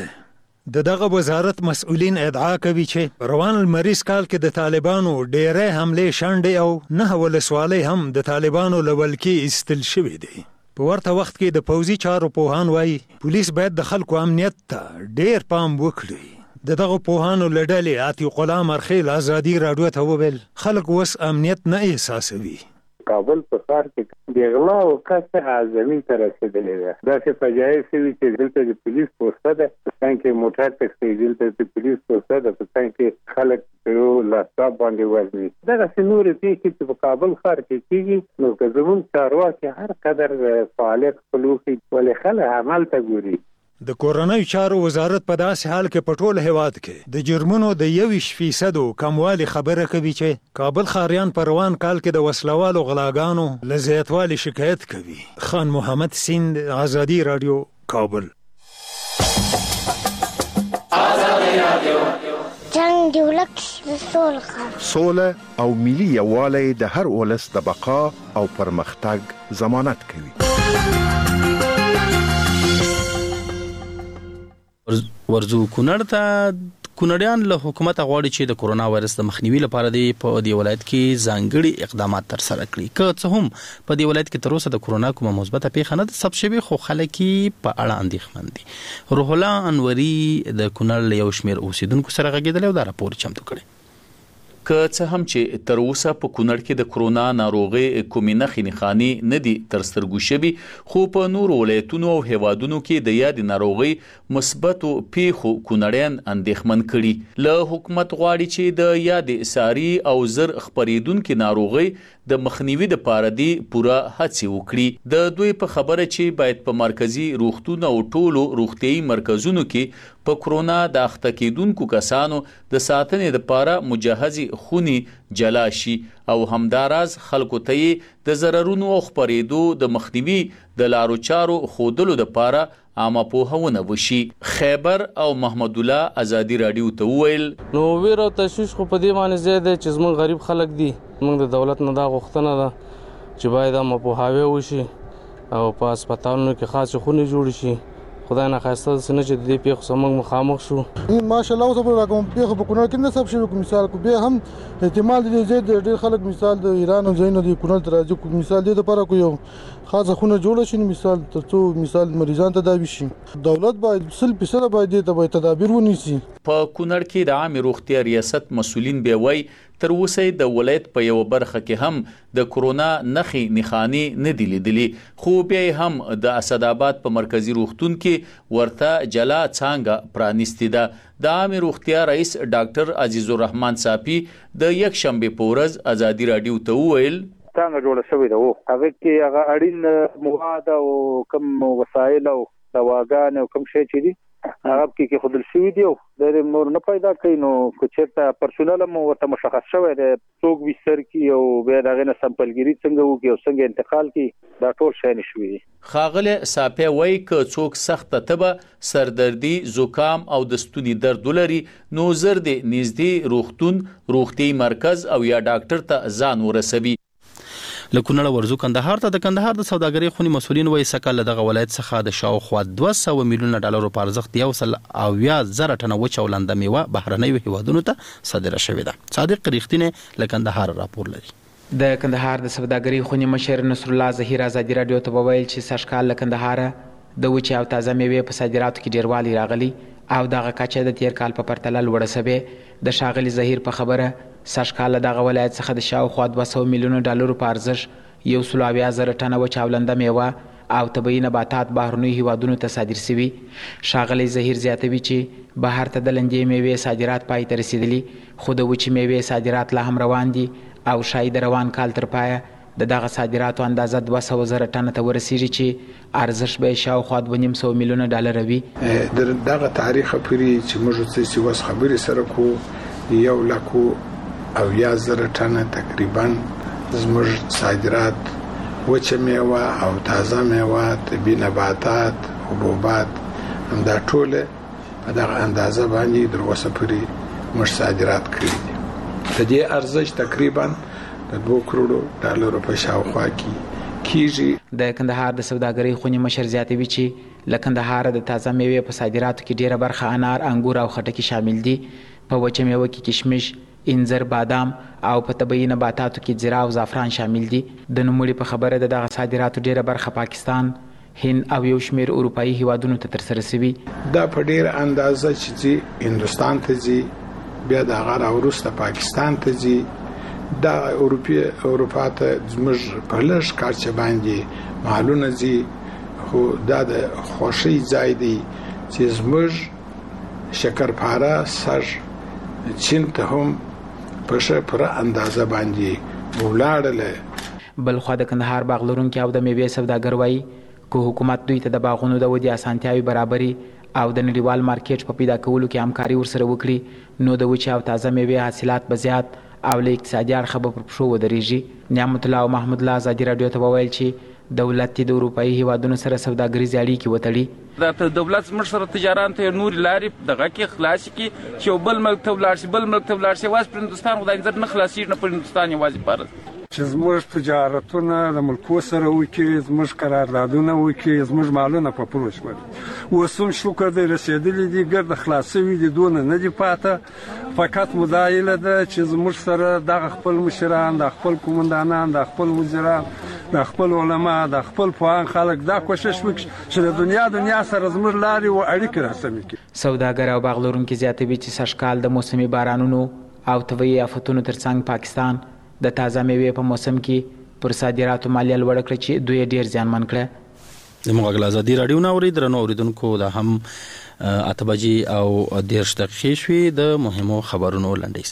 د دغه وزارت مسؤلین ادعا کوي چې روان لمریز کال کې د طالبانو ډېرې حملې شنډې او نه ولسوالۍ هم د طالبانو له ولکې ایستل شوي دي. په ورته وخت کې د پوځي چارو پوهان وایي پولیس باید د خلکو امنیت ته ډېر پام وکړي. د دغه پوهانو له ډلې عتیق الله مرخیل ازادي راډیو ته وویل خلک اوس امنیت نه احساسوي. کابل په ښار کې د غلا او قصد زمین ته رسېدلې ده. داسې فجایع شوي چې دلته د پولیس پوسته ده، په څنګ کې موټر ټکسي، دلته د پولیس پوسته ده، په څنګ کې خلک په یو لاسټاپ باندې وزني. دغسې نورې پېښې چې په کابل ښار کې کېږي، نو که زموږ چارواکي هر قدر فعالیت خپل وکړي، ولې خلک عمل ته ګوري. د کورنۍ چارو وزارت په داسې حال کې په ټول هیواد کې د جرمونو د یویش فیصدو کموالي خبره کوي چې کابل ښاریان په روان کال کې د وسلوالو غلاګانو له زیاتوالي شکایت کوي. خان محمد سیند، آزادي رادیو، کابل. جنگ دی ولک سوله سوله او ملي یووالی د هر ولس د بقا او پرمختګ ضمانت کوي. ورزو کونړ ته کونړیان له حکومت غواړي چې د کورونا وایرس د مخنیوي لپاره دی په دې ولایت کې ځانګړي اقدامات تر سره کړي. که څه هم په دې ولایت کې تر اوسه د کورونا کومه مثبته پیښه نه ده ثبت شوې، خو خلک په اړه اندېښمن دي. روح الله انوري د کونړ له یو شمېر اوسیدونکو سره غږېدلی او دا راپور چمتو کړی. که څه هم چې تر اوسه په کونړ کې د کرونا ناروغي کومې نښې نښانې نه دي تر سترګو شوي، خو په نورو ولایتونو او هیوادونو کې د یادې ناروغۍ مثبتو پیښو کونړیان اندېښمن کړي. له حکومت غواړي چې د یادې ساري او زر خپرېدونکې ناروغۍ د مخنیوي لپاره دی پوره هڅې وکړي. د دوی په خبره چې باید په مرکزی روغتون او ټولو روغتيایي مرکزونو کې په کرونا د اخته کېدونکو کسانو د ساتنې لپاره مجهزي خوني جلا شي او همداراز خلکو ته د ضررونو او خپرېدو د مخنیوي د لارو چارو خودلو لپاره عامه پوهاونه وشي. خیبر او محمد الله آزادي رادیو ته وویل نو ویر او تشویش خو په دې معنی زیاده چې زموږ غریب خلک دي، موږ د دولت نه دا غوښتنه ده چې باید عامه پوهاوی وشي او په هسپتالونو کې خاص خونې جوړ شي. خدای نه خاصه سن چې د دې پیښو سمون مخامخ شو. ماشاءالله اوس په کوم پیښه په کونړ کې نه سب شوی، مثال کو به هم احتمال دي زید ډېر خلک مثال د ایران او زینو د کونړ تر راځي، کو مثال دې لپاره کو یو خاصه خونه جوړ شي، مثال ترڅو مثال مریضان تداوي شي. دولت باید سل فیصد باید ته تدابیر ونیسي. په کونړ کې د عام روغتیا ریاست مسولین به وای تر اوسه د ولایت په یو برخه کې هم د کورونا نښې نښانې نه دي لیدلې، خو بیا هم د اسداباد په مرکزی روغتون کې ورته جلا څانګه پرانیستې ده. د عام روغتیا رئیس ډاکټر عزیز الرحمن صافي د یک شنبه په ورځ آزادي رادیو ته وویل څنګه جوړه شوې ده، هغه کې هغه اړین مواد او کوم وسایل او دواګان او کوم شی چې دي هغه کې خودل شوی دی او د نور نه پیدا کین. نو که چېرته پرسونل مو ورته مشخص شوی دی څوک وستر کی او به دغه نه سمپلګری څنګه وکي او څنګه انتقال کی، دا ټول شي نشوي. خاغله صافي وای ک څوک سخت تبه، سردردي، زکام او د ستوني درد لري نو زر دی نږدې روغتون، روغتي مرکز او یا ډاکټر ته ځان ورسوي. لکونړ ورزو کندهار ته د کندهار د سوداګرۍ خونی مسولین وایي سکه دغه ولایت څخه د شاوخوا دوه سوه میلیونه ډالرو په ارزښت یو سل او یا زره ټنه وچه او لنده میوه بهرنیو هیوادونو ته صادره شوې ده. صادق ریښتینې له کندهار راپور لري. د کندهار د سوداګرۍ خونی مشر نصر الله ظهیر آزادي رادیو ته وویل چې سږکال له کندهار د وچه او تازه میوې په صادراتو کې ډیروالی راغلی او دغه کچه د تیر کال په پرتله لوړه شوې. د ښاغلي ظهیر په خبره سږکال دغه ولایت څخه د شاوخوا دوه سوه میلیونه ډالرو په ارزښت یو سل اویا زره ټنه وچه او لنده میوه او طبیعي نباتات بهرنیو هیوادونو ته صادر شوي. ښاغلی ظهیر زیاتوي چې بهر ته د لنجې میوې صادرات پای ته رسیدلي، خو د وچې میوې صادرات لا هم روان دي او شاید د روان کال تر پایه د دغه صادراتو اندازه دوه سوه زره ټنه ته ورسیږي چې ارزښت به شاوخوا دوه نیم سوه میلیونه ډالر وي. د دغه تاریخ پورې چې موږ څه وس خبرې سره کو یو لکو او یا زره ټنه تقریبا زموږ صادرات وچه میوه او تازه میوه، طبیعي نباتات، حبوبات، همدا ټول په دغه اندازه باندې در اوسه پورې موږ صادرات کړي دي. د دې ارزښت تقریبا د دوه کروړو ډالرو په شاوخوا کې کیږي. د کندهار د سوداګرۍ خونی مشر زیاتوي چې له کندهار د تازه میوې په صادراتو کې ډیره برخه انار، انګور او خټکي شامل دي. په وچه میوه کې کشمش، انځر، بادام او په طبیعي نباتاتو کې زیره او زعفران شامل دي. د نوموړي په خبره د دغه صادراتو ډیره برخه پاکستان، هند او یو شمیر اروپایي هیوادونو ته ترسره شوي. دا په ډیره اندازه چې هندوستان ته ځي، بیا د هغه راوروسته پاکستان ته ځي، دا اروپی اروپا ته زموږ په لږ کارچه باندې مالونه ځي خو دا د خوشي ځای دی چې زموږ شکرپاره سر چین ته هم په ښه پوره اندازه باندې ولاړله. بلخوا د کندهار باغ لرونکي او د میوې سوداګر وایي که حکومت دوی ته د باغونو د ودې اسانتیاوې برابري او د نړیوال مارکیټ په پیدا کولو کې همکاري ورسره وکړي نو د وچې او تازه میوې حاصلات به زیات او له اقتصادي اړخه به پر پښو ودرېږي. نعمت الله او محمود الله ازادي راډیو ته وویل چې دولت د اروپایي هیوادونو سره سوداګریزې اړیکې وتړي. د دولت زموږ سره تجاران ته نور لارې دغه کې خلاص کی چې یو بل ملک ته ولاړ شي بل ملک ته ولاړ شي واز پر هندستان خدای نظر نه خلاصي نه پر هندستان یوازې پاره چې زموږ تجارتونه د ملکو سره وکړي زموږ قراردادونه وکړي زموږ مالونه په پلو شول اوس هم شکر دی رسېدلي دي ګرد خلاصوي دي دونه نه دي پاته فقط مدایله ده چې زموږ سره دغه خپل مشران د خپل قومندانان د خپل وزیران د خپل علما د خپل پوهان خلک دا کوشش وکړي چې د دنیا دنیا سره زموږ لارې او اړیکې راسمې کړي. سوداګر او باغ لرونکي زیاتوي چې سږکال د موسمي بارانونو او طبیعي آفتونو ترڅنګ پاکستان د تازه میوې په موسم کې پر صادراتو مالیه لوړه کړه چې دوی ډیر زیانمن کړه. د موږ ازادي راډیو نو اوریدل نو اوریدونکو دا هم اته بجې او دیرش دقیقې شوې د مهمو خبرونو لنډیز.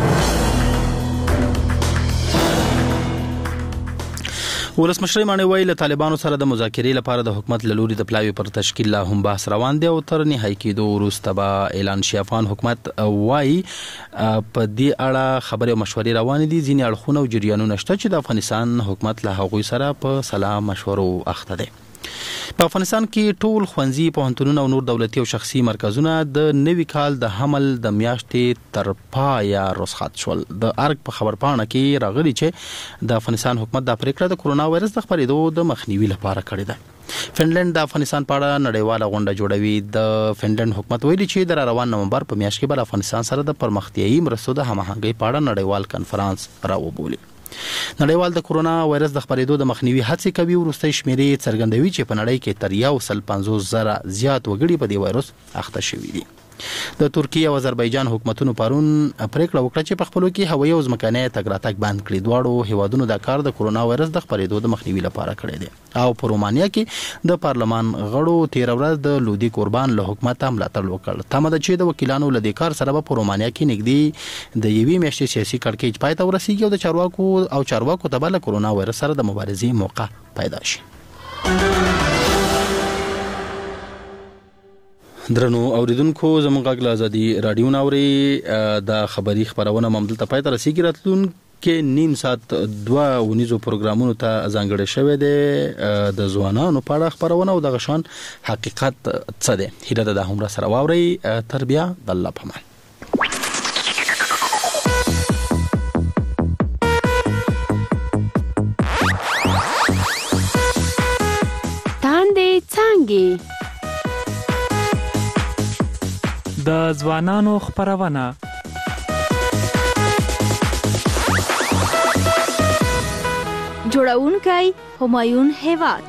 ولسمشر مانی ویل طالبانو سره د مذاکرې لپاره د حکومت له لوري د پلاوی پر تشکیل لا هم بحث روان دی او تر نهایی کېدو وروسته به اعلان شي. افغان حکومت وایي په دې اړه خبرې او مشورې روانې دي. ځینې اړخونه او جریانونه شته چې د افغانستان حکومت له هغوی سره په سلا مشورو اخته دی. په افغانستان کې ټول ښوونځي پوهنتونونه او نور دولتي او شخصي مرکزونه د نوي کال د حمل د میاشتې تر پایه رخصت شول. د ارګ په خبرپاڼه کې راغلي چې د افغانستان حکومت د پریکړه د کرونا وایرس د خپرېدو د مخنیوي لپاره کړې ده. فنلند د افغانستان په اړه نړیواله غونډه جوړوي. د فنلند حکومت ویلي چې د روان نومبر په میاشت کې به افغانستان سره د پرمختیایي مرستو د هماهنګۍ په اړه نړیوال کنفرانس راوبولي. نړیوال د کرونا وایرس د خپرېدو د مخنیوي هڅې کوي. وروستۍ شمیرې څرګندوي چې په نړۍ کې تر یو سل پنځوس زره زیات وګړي په دې وایرس اخته شوي دي. د ترکیه او آذربایجان حکومتونو پرون پریکړه وکړه چې په خپلو کې هوایي او ځمکنی تګ راتګ بند کړي. دواړو هیوادونو دا کار د کرونا وایرس د خپرېدو د مخنیوي لپاره کړی دی. او په رومانیا کې د پارلمان غړو تیر ورځ د لودي قربان له حکومت ملاتړ وکړ. تمه ده چې د وکیلانو له دې کار سره په رومانیا کې نږدې د یوې میاشتې سیاسي کړکېچ پای ته ورسیږي او د چارواکو او چارواکو ته به له کرونا وایرس سره د مبارزې موقع پیدا شي. درنو اوریدونکو زموږ غږ له ازادي راډیو ناوري د خبري خبرونه ممدلته پای ته رسیدي. راتلون کې نیم ساعت دوه ونیزو پروګرامونو ته ځانګړی شوی دی د ځوانانو په اړه خبرونه او د غشان حقیقت څه دی. هیله ده د هم را سره واوري. تر بیا د الله په امان. تاندې څانګې د ځوانانو خبرونه جوړونکی همایون هیواد.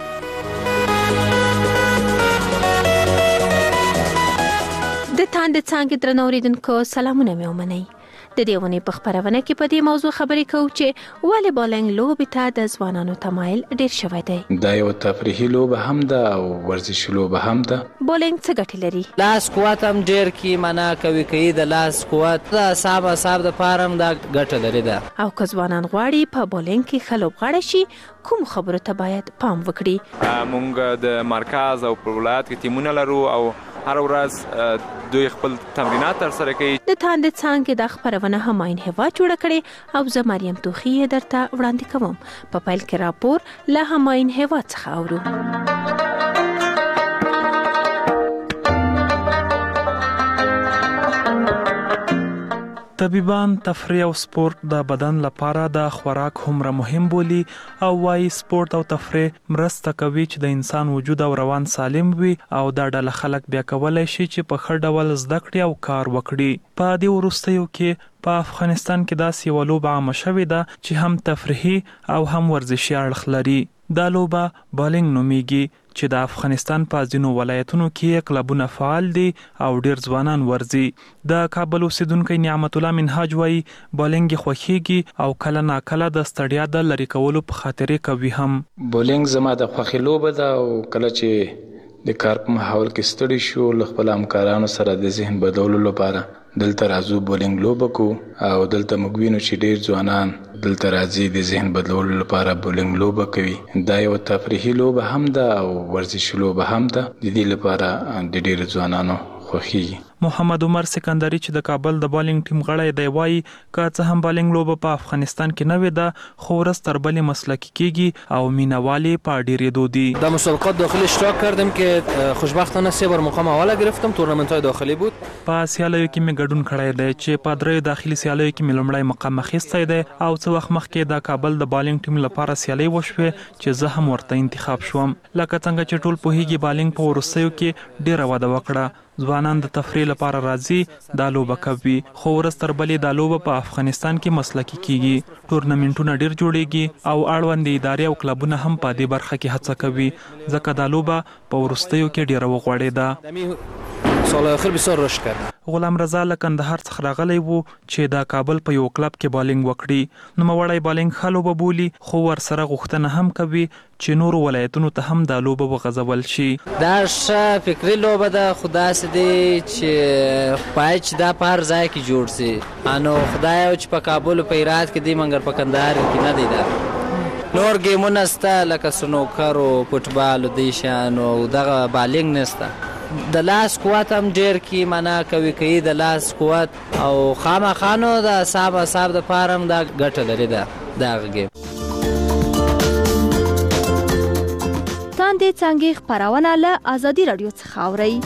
د تاندې څانګې درنو اوریدونکو سلامونه مې ومنئ. د دې ونې په خبرونه کې په دې موضوع خبرې کوو چې ولې بولینګ لوبې ته د ځوانانو تمایل ډیر شوی دی. دا یو تفریحي لوبه هم ده او ورزشي لوبه هم ده. بولینګ څه ګټې لري؟ لاس قوت هم ډیر کی معنا کوي کوي د لاس قوت د اعصاب اعصاب د پاره هم دا ګټه لري ده. او که ځوانان غواړي په بولینګ کې ښه لوبغاړي شي کوم خبرو ته باید پام وکړي؟ مونږ د مرکز او په ولایت کې ټیمونه لرو او هر ورځ دوی خپل تمرینات ترسره کوي. د تاندې څانګې د خبرونه همایون هیواد جوړه کړې او زه مریم توخی درته وړاندې کوم. په پیل کې راپور له همایون هیواد څخه اورو. طبيبان تفریح او سپورت د بدن لپاره د خوراک هومره مهم بولي او وايي سپورت او تفریح مرسته کوي چې د انسان وجود او روان سالم وي او دا ډله خلک بیا کولای شي چې په ښه ډول زده کړي او کار وکړي. په دې وروستیو کې په افغانستان کې داسې یوه لوبه عامه شوې ده چې هم تفریحي او هم ورزشي اړخ لري. دا لوبه بالینګ نومیږي چې د افغانستان په ځینو ولایتونو کې کلبونه فعال دي او ډیر ځوانان ورزي. د کابل اوسیدونکو نعمت الله منهاج وایي بولینګ خوښیږي او کله نا کله د ستړیا د لری کولو په خاطر کوي هم. بولینګ زما د خوښي لوبه ده او کله چې د کار په ماحول کې ستړي شو له خپل همکارانو سره د ذهن بدلولو لپاره دلته راځو بولینګ لوبه کو او دلته موږ وینو چې ډیر ځوانان دلته راځي د ذهن بدلولو لپاره بولینګ لوبه کوي. دا یو تفریحي لوبه هم ده او ورزشي لوبه هم ده. د دې لپاره د ډیر ځوانانو خوښي. محمد عمر سکندری چې د کابل د بالینګ ټیم غړی دی وایي که څه هم بالینګ لوبه په افغانستان کې نه وي ده خو ورځ تر بلې مسلکی کیږي او مینوالي په ډیرېدو دي. در مسابقات داخلی اشتراک کردیم که خوشبختانه سه بار مقام اول گرفتم. تورنمنت‌های داخلی بود. په سیالیو کې مې ګډون کړی دی چې په درې داخلي سیالیو کې مې لومړی مقام اخیستی دی او څه وخت مخکې د کابل د بالینګ ټیم لپاره سیالي وشوه چې زه هم ورته انتخاب شوم. لکه څنګه چې ټول پوهیږي بالینګ په وروستیو کې ډیره وده وکړه. ځوانان د تفریح لپاره راځي دا لوبه کوي خو ورځ تر بلې دا لوبه په افغانستان کې مسلکی کیږي. ټورنمنټونه ډیر جوړیږي او اړوند ادارې او کلبونه هم په دې برخه کې هڅه کوي ځکه دا لوبه په وروستیو کې ډیره وغوړېده. سال اخر بسیار رشد کرد. غلام رضا له کندهار څخه راغلی وو چې د کابل په یو کلب کې بالینګ وکړي. نوموړی بالینګ ښه لوبه بولي خو ورسره غوښتنه هم کوي چې نورو ولایتونو ته هم دا لوبه وغځول شي. دا ښه فکري لوبه ده خو داسې دی چې باید چې دا په هر ځای کې جوړ سي. نو خدای چې په کابل په هرات کې دی مګر په کندهار کې نه دی. دا نور ګیمونه سته لکه سنوکر او فوټبال او دې شیانو دغه بالینګ نسته. د لاس قوت هم ډیر کی معنا کوي کوي د لاس قوت او خامخانو د صاحب صاحب د پارم دا ګټه لري. دا دغه گیم تاندې څنګه خبرونه له ازادي رادیو څخه اوري.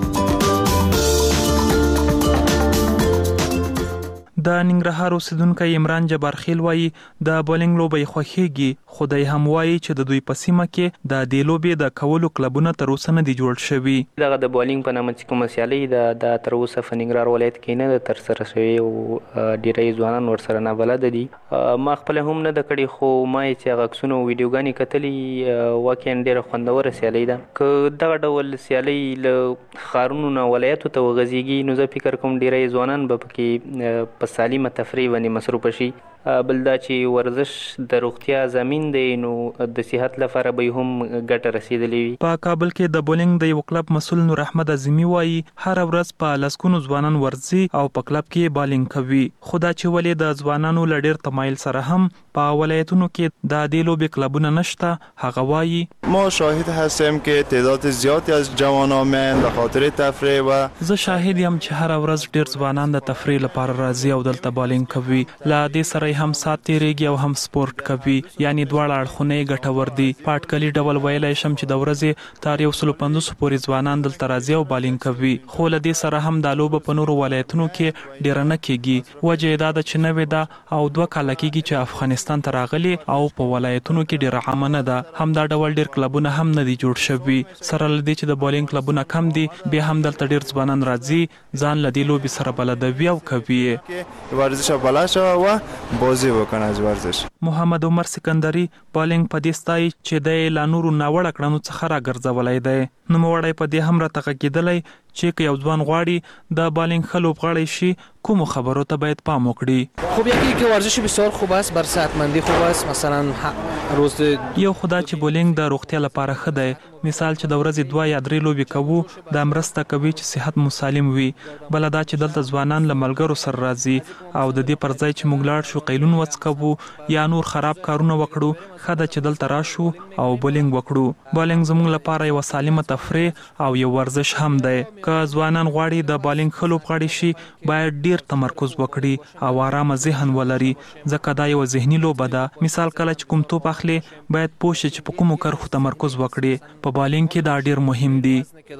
د ننګرهار اوسیدونکو عمران جبار خیل وایي د بولینګ لوبه خوښیږي خو دای هم وایي چې د دوی په سیمه کې د دې لوبې د کولو کلبونه تر اوسه نه دي جوړ شوي. دغه د بولینګ په نامه چې کومه سیالي د د تر اوسه په ننګرهار ولایت کې نه تر سره شوی او ډیری ځوانان ورسره نه بلد دي. ما خپل هم نه د کړي خو ما چې هغه عکسونه او ویډیوګانې کتلې واقعا ډیره خوندوره سیالي ده. که دغه ډول سیالي له ښارونو نه ولایتو ته وغځېږي نو زه فکر کوم ډیری ځوانان به پکې په سالمه تفریح باندې مصروف شي. بل دا چې ورزش د روغتیا ضامن دی نو د صحت لپاره به هم ګټه رسیدلې وي. په کابل کې د بولینګ د یو کلب مسول نور احمد اعظمي وایي هر ورځ په لسګونو ځوانان ورزي او په کلب کې بالینګ کوي. خدا چې ولې د ځوانانو لډیر تمایل سره هم په ولایتونو کې د دې لوبې کلبونه نشته. هغه وایي ما شاهد هستیم که تعداد زیاتی از جوانان من به خاطر تفریح و زه شاهد یم چې هر ورځ ډیر ځوانان د تفریح لپاره راځي او دلته بالینګ کوي. لا دې سره هم سات تیریږي او هم سپورت کوي یعنی دواړه اړخونه ګټور دي. په اټکلي ډول ویلای شم چې د ورځې تر یو سل پنځوس پورې ځوانان دلته راځي او بالینګ کوي خو له دې سره هم د لوبه په نورو ولایتونو کې ډیر نه کیږي. وجه دا ده چې نوې ده او دوه کال کېږي چې افغانستان ته راغلي او په ولایتونو کې ډیر عام نه ده. هم دا ډول ډیر کلبونه هم نه دي جوړ شوي. سره لدې چې د بالینګ کلبونه کم دي بیا هم دلته ډیر ځوانان راځي ځان لدې لوبي سره بلدوي او کوي ورزش بلد شوه و بازی وکنه از ورزش. محمد عمر سکندری بالینګ په دې ستای چې د لا نورو ناوړه کړنو څخه راګرځولای دی. نو موړی په دې هم را تقیدلای چې که یو ځوان غواړي د بالینګ خلوب غړی شي کوم خبرو ته باید پام وکړي. خب یکی که ورزش بسیار خوب است بر صحتمندی خوب است. مثلا روز یو خدا چې بولینګ د روغتیا لپاره ښه دی. مثال چې د ورځې دوه یا درې لوبې کوو دا مرسته کوي چې صحت مو سالم وي. بل دا چې دلته ځوانان له ملګرو سره راځي او د دې پر ځای چې موږ لاړ شو قیلون وڅکوو یا نور خراب کارونه وکړو ښه ده چې دلته راشو او بولینګ وکړو. بالینګ زموږ لپاره یو سالمه تفریح او یو ورزش هم دی. که ځوانان غواړي د بالینګ ښه لوبغاړي شي باید ډیر تمرکز وکړي او آرامه ذهن ولري ځکه دا یو ذهني لوبه ده. مثال کله چې کوم توپ اخلي باید پوه شي چې په کومو کرښو تمرکز وکړي. په بالینګ کې دا ډیر مهم دی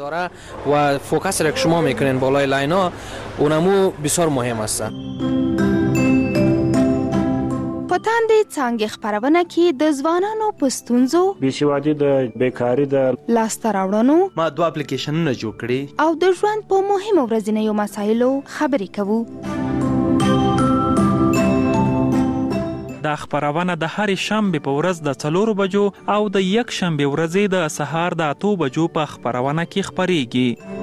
و فوکس را که شما میکنین بالای لاینا اونمو بسیار مهم است. په تاندې څنګه خبرونه کې د ځوانانو پستونزو بېسوادي د بیکاری د لاسته راوړنو ما دوه اپلیکیشنونه جوړ کړي او د ژوند په مهمو ورځنیو مسایلو خبرې کوو. دا خبرونه د هرې شنبې په ورځ د څلورو بجو او د یک شنبې ورځې د سهار د اتو بجو په خبرونه کې خبريږي.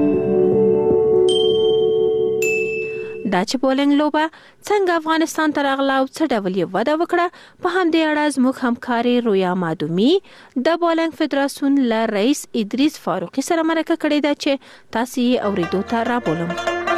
دا چې بولینګ لوبه څنګه افغانستان ته راغله او څه ډول یې وده وکړه، په همدې اړه زموږ همکارې رویا مادومي د بولینګ فدراسیون له رئیس ادریس فاروقي سره مرکه کړې ده چې تاسو یې اورېدو ته رابولم.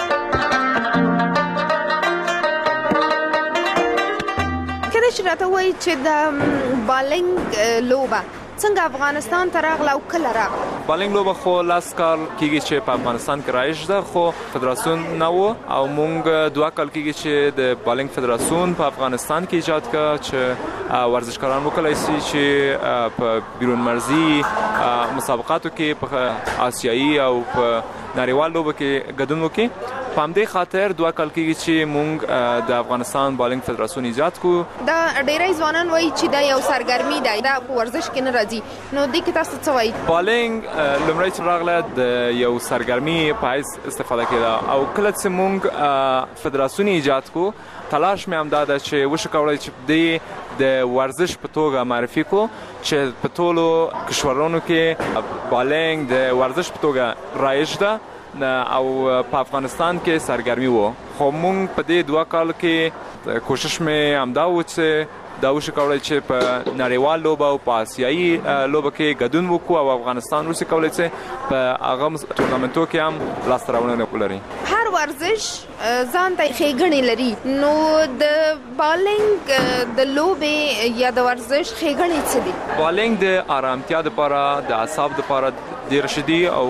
کله چې راته وایي چې د بولینګ لوبه څنګه افغانستان ته راغله او کله راغله؟ بالینګ لوبه خو لاس کال کېږي چې په افغانستان کې رایج ده، خو فدراسیون نه و او مونږ دوه کال کېږي چې د بالینګ فدراسیون په افغانستان کې ایجاد کړ چې ورزشکاران وکولای شي چې په بیرون مرزي مسابقاتو کې په آسیایي او په نړیوال لوبو کې ګډون وکړي. په همدې خاطر دوه کال کېږي چې مونږ د افغانستان بالینګ فدراسیون ایجاد کړو. دا ډېری ځوانان وایي چې دا یو سرګرمي ده، دا په ورزش کې نه راځي، نو دې کې تاسو څه وایي؟ بالینګ لومړی چې راغله د یو سرګرمي په حیث استفاده کېده او کله چې مونږ فدراسیون ایجاد کړو تلاش مې هم دا ده چې وشو کولای چې دې د ورزش په توګه معرفي کو چې په ټولو کشورونو کې بالینګ د ورزش په توګه رایج ده او په افغانستان کې سرګرمي وو. خو مونږ په دې دوه کال کې کوشش مې هم دا و چې دا وشو کولای چې په نړیوال لوبه او په آسیایي لوبه کې ګډون وکړو او افغانستان وشو کولای چې په هغه تورنمنټو کې هم لاسته راوړنه ولري. هر ورزش ځان ته ښېګڼې لري، نو د بالینګ د لوبې یا د ورزش ښېګڼې څه دي؟ بالینګ د آرامتیا لپاره، د اعصاب لپاره ډېر ښه دي او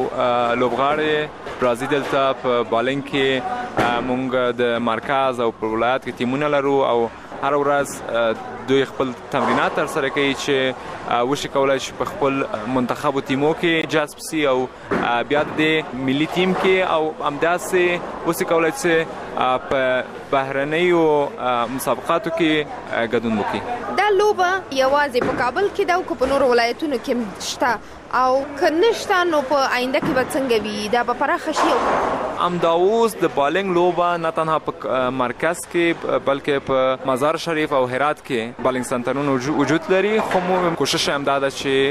لوبغاړي راځي دلته په بالینګ کې مونږ د مرکز او په ولایت کې ټیمونه لرو او هر ورځ دوی خپل تمرینات تر سره کوي چې وشي کولای شي په خپل منتخب ټیمو کې جذب سي او بیا د ملي ټیم کې او همداسې وشي کولای چې په بهرنیو مسابقاتو کې ګډون وکړي. دا لوبه یوازې په کابل کې ده او په نورو ولایتونو کې شته او که نشته نو په آینده کې به څنګه وي؟ دا به پراخه شي؟ همدا اوس د بالینګ لوبه نه تنها په مرکز کې بلکې په مزار شریف او هرات کې بالینګ سنټرونه وجود لري، خو موږ کوشش هم دا ده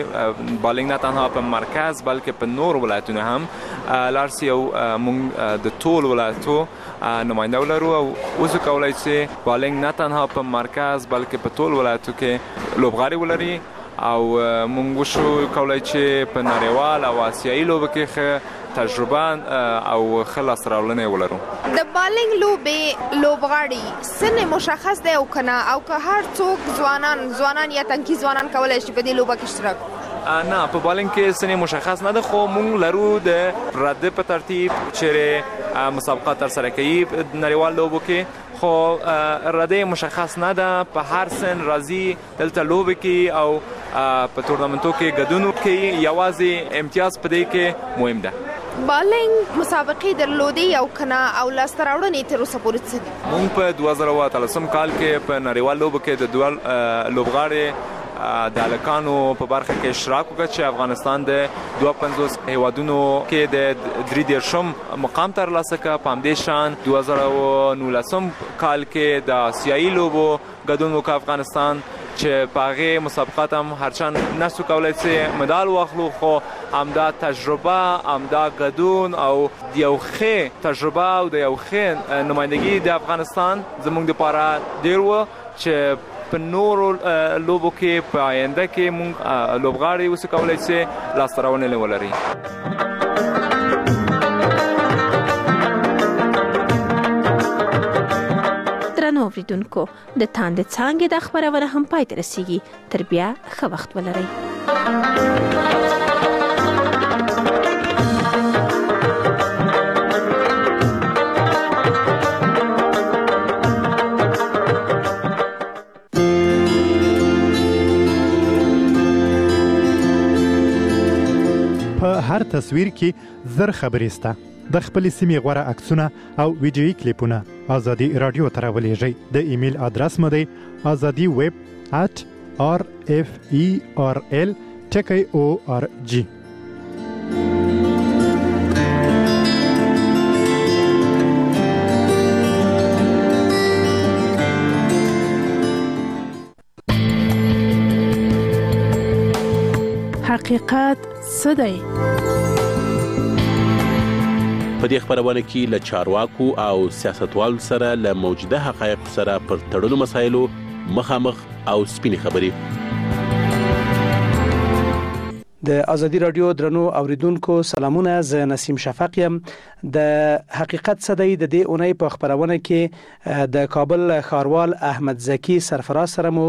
چې بالینګ نه تنها په مرکز بلکې په نور ولایتونو هم لاړ سي او موږ د ټول ولایتو نماینده ولرو او اوس کولای شي بالینګ نه تنها په مرکز بلکې په ټول ولایتو کې لوبغاړي ولري او مونږ وشو کولای چې په نړیوال او آسیایي لوبه کې ښه تجربه او ښه لاسته راوړنې ولرو. د بالینګ لوبې لوبغاړي سن مشخص دی او کنه او که هر څوک ځوانان ځوانان یا تنکي ځوانان کولای شي په دې لوبه کې اشتراک؟ نه، په بالینګ کې سن مشخص نه ده، خو مونږ لرو د رده په ترتیب چې مسابقات تر سره کوي نړیوال لوبو کې، خو رده مشخص نه ده، په هر سن راځي دلته لوبه کې او په تورنمنټو کې ګډون کوي. یوازې امتیاز په دې کې مهم ده. بالینګ مسابقې درلودې او کنه او لاسته راوړنې تر اوسه پورې څه دي؟ مونږ په دوه زره اتلسم کال کې په نړیوال لوبو کې د دوه لوبغاړي د هلکانو په برخه کې اشتراک وکړ چې افغانستان د دوه پنځوس هیوادونو کې د درې دېرشم مقام ترلاسه کړ. په همدې شان دوه زره نولسم کال کې د آسیایي لوبو ګډون وکړ افغانستان چې په هغې مسابقات هم هرچند نسو کولی چې مډال واخلو، خو همدا تجربه، همدا ګډون او د یو ښې تجربه او د یو ښې نمایندګي د افغانستان زموږ دپاره ډېر و چې په نورو لوبو کې په آینده کې مونږ لوبغاړي اوس کولی چې لاسته راوړنې ولري. درنو اوریدونکو، د تاندې څانګې د خبرونه هم پای ته رسیږي. تر بیا ښه وخت ولرئ. هر تصویر کې زر خبرې سته. د خپل سیمې غوره عکسونه او ویډیويي کلیپونه ازادي رادیو ته راولېږئ. د ایمیل ادرس مو دی azadi web at r f e r l ټکی او ار جی. حقیقت څه دی؟ په دې خبرونه کې له چارواکو او سیاستوالو سره له موجوده حقایق سره پر تړلو مسایلو مخامخ او سپینې خبرې. د ازادي رادیو درنو اوریدونکو سلامونه، زه نسیم شفق یم. د حقیقت څه دی د دې اونۍ په خبرونه کې د کابل ښاروال احمد زکی سرفراز سره مو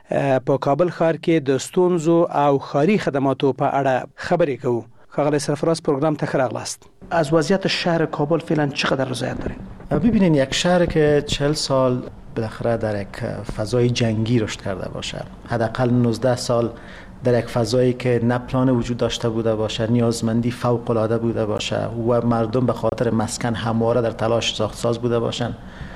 په کابل ښار کې د ستونزو او ښاري خدماتو په اړه خبرې کوو. ښاغلی سرفراز پروگرام ته ښه راغلاست. از وضعیت شهر کابل فعلا چقدر رضایت دارین؟ ببینین یک شهر که چهل سال بالاخره در یک فضای جنگی رشد کرده باشه، حداقل نوزده سال در یک فضایی که نه پلان وجود داشته بوده باشه، نیازمندی فوق العاده بوده باشه و مردم به خاطر مسکن همواره در تلاش ساختساز بوده باشن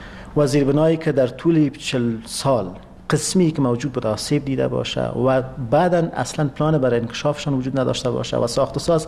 و زیربنایی که در طول چهل سال قسمی که موجود بوده آسیب دیده باشه و بعداً اصلا پلان برای انکشافشان وجود نداشته باشه و ساختساز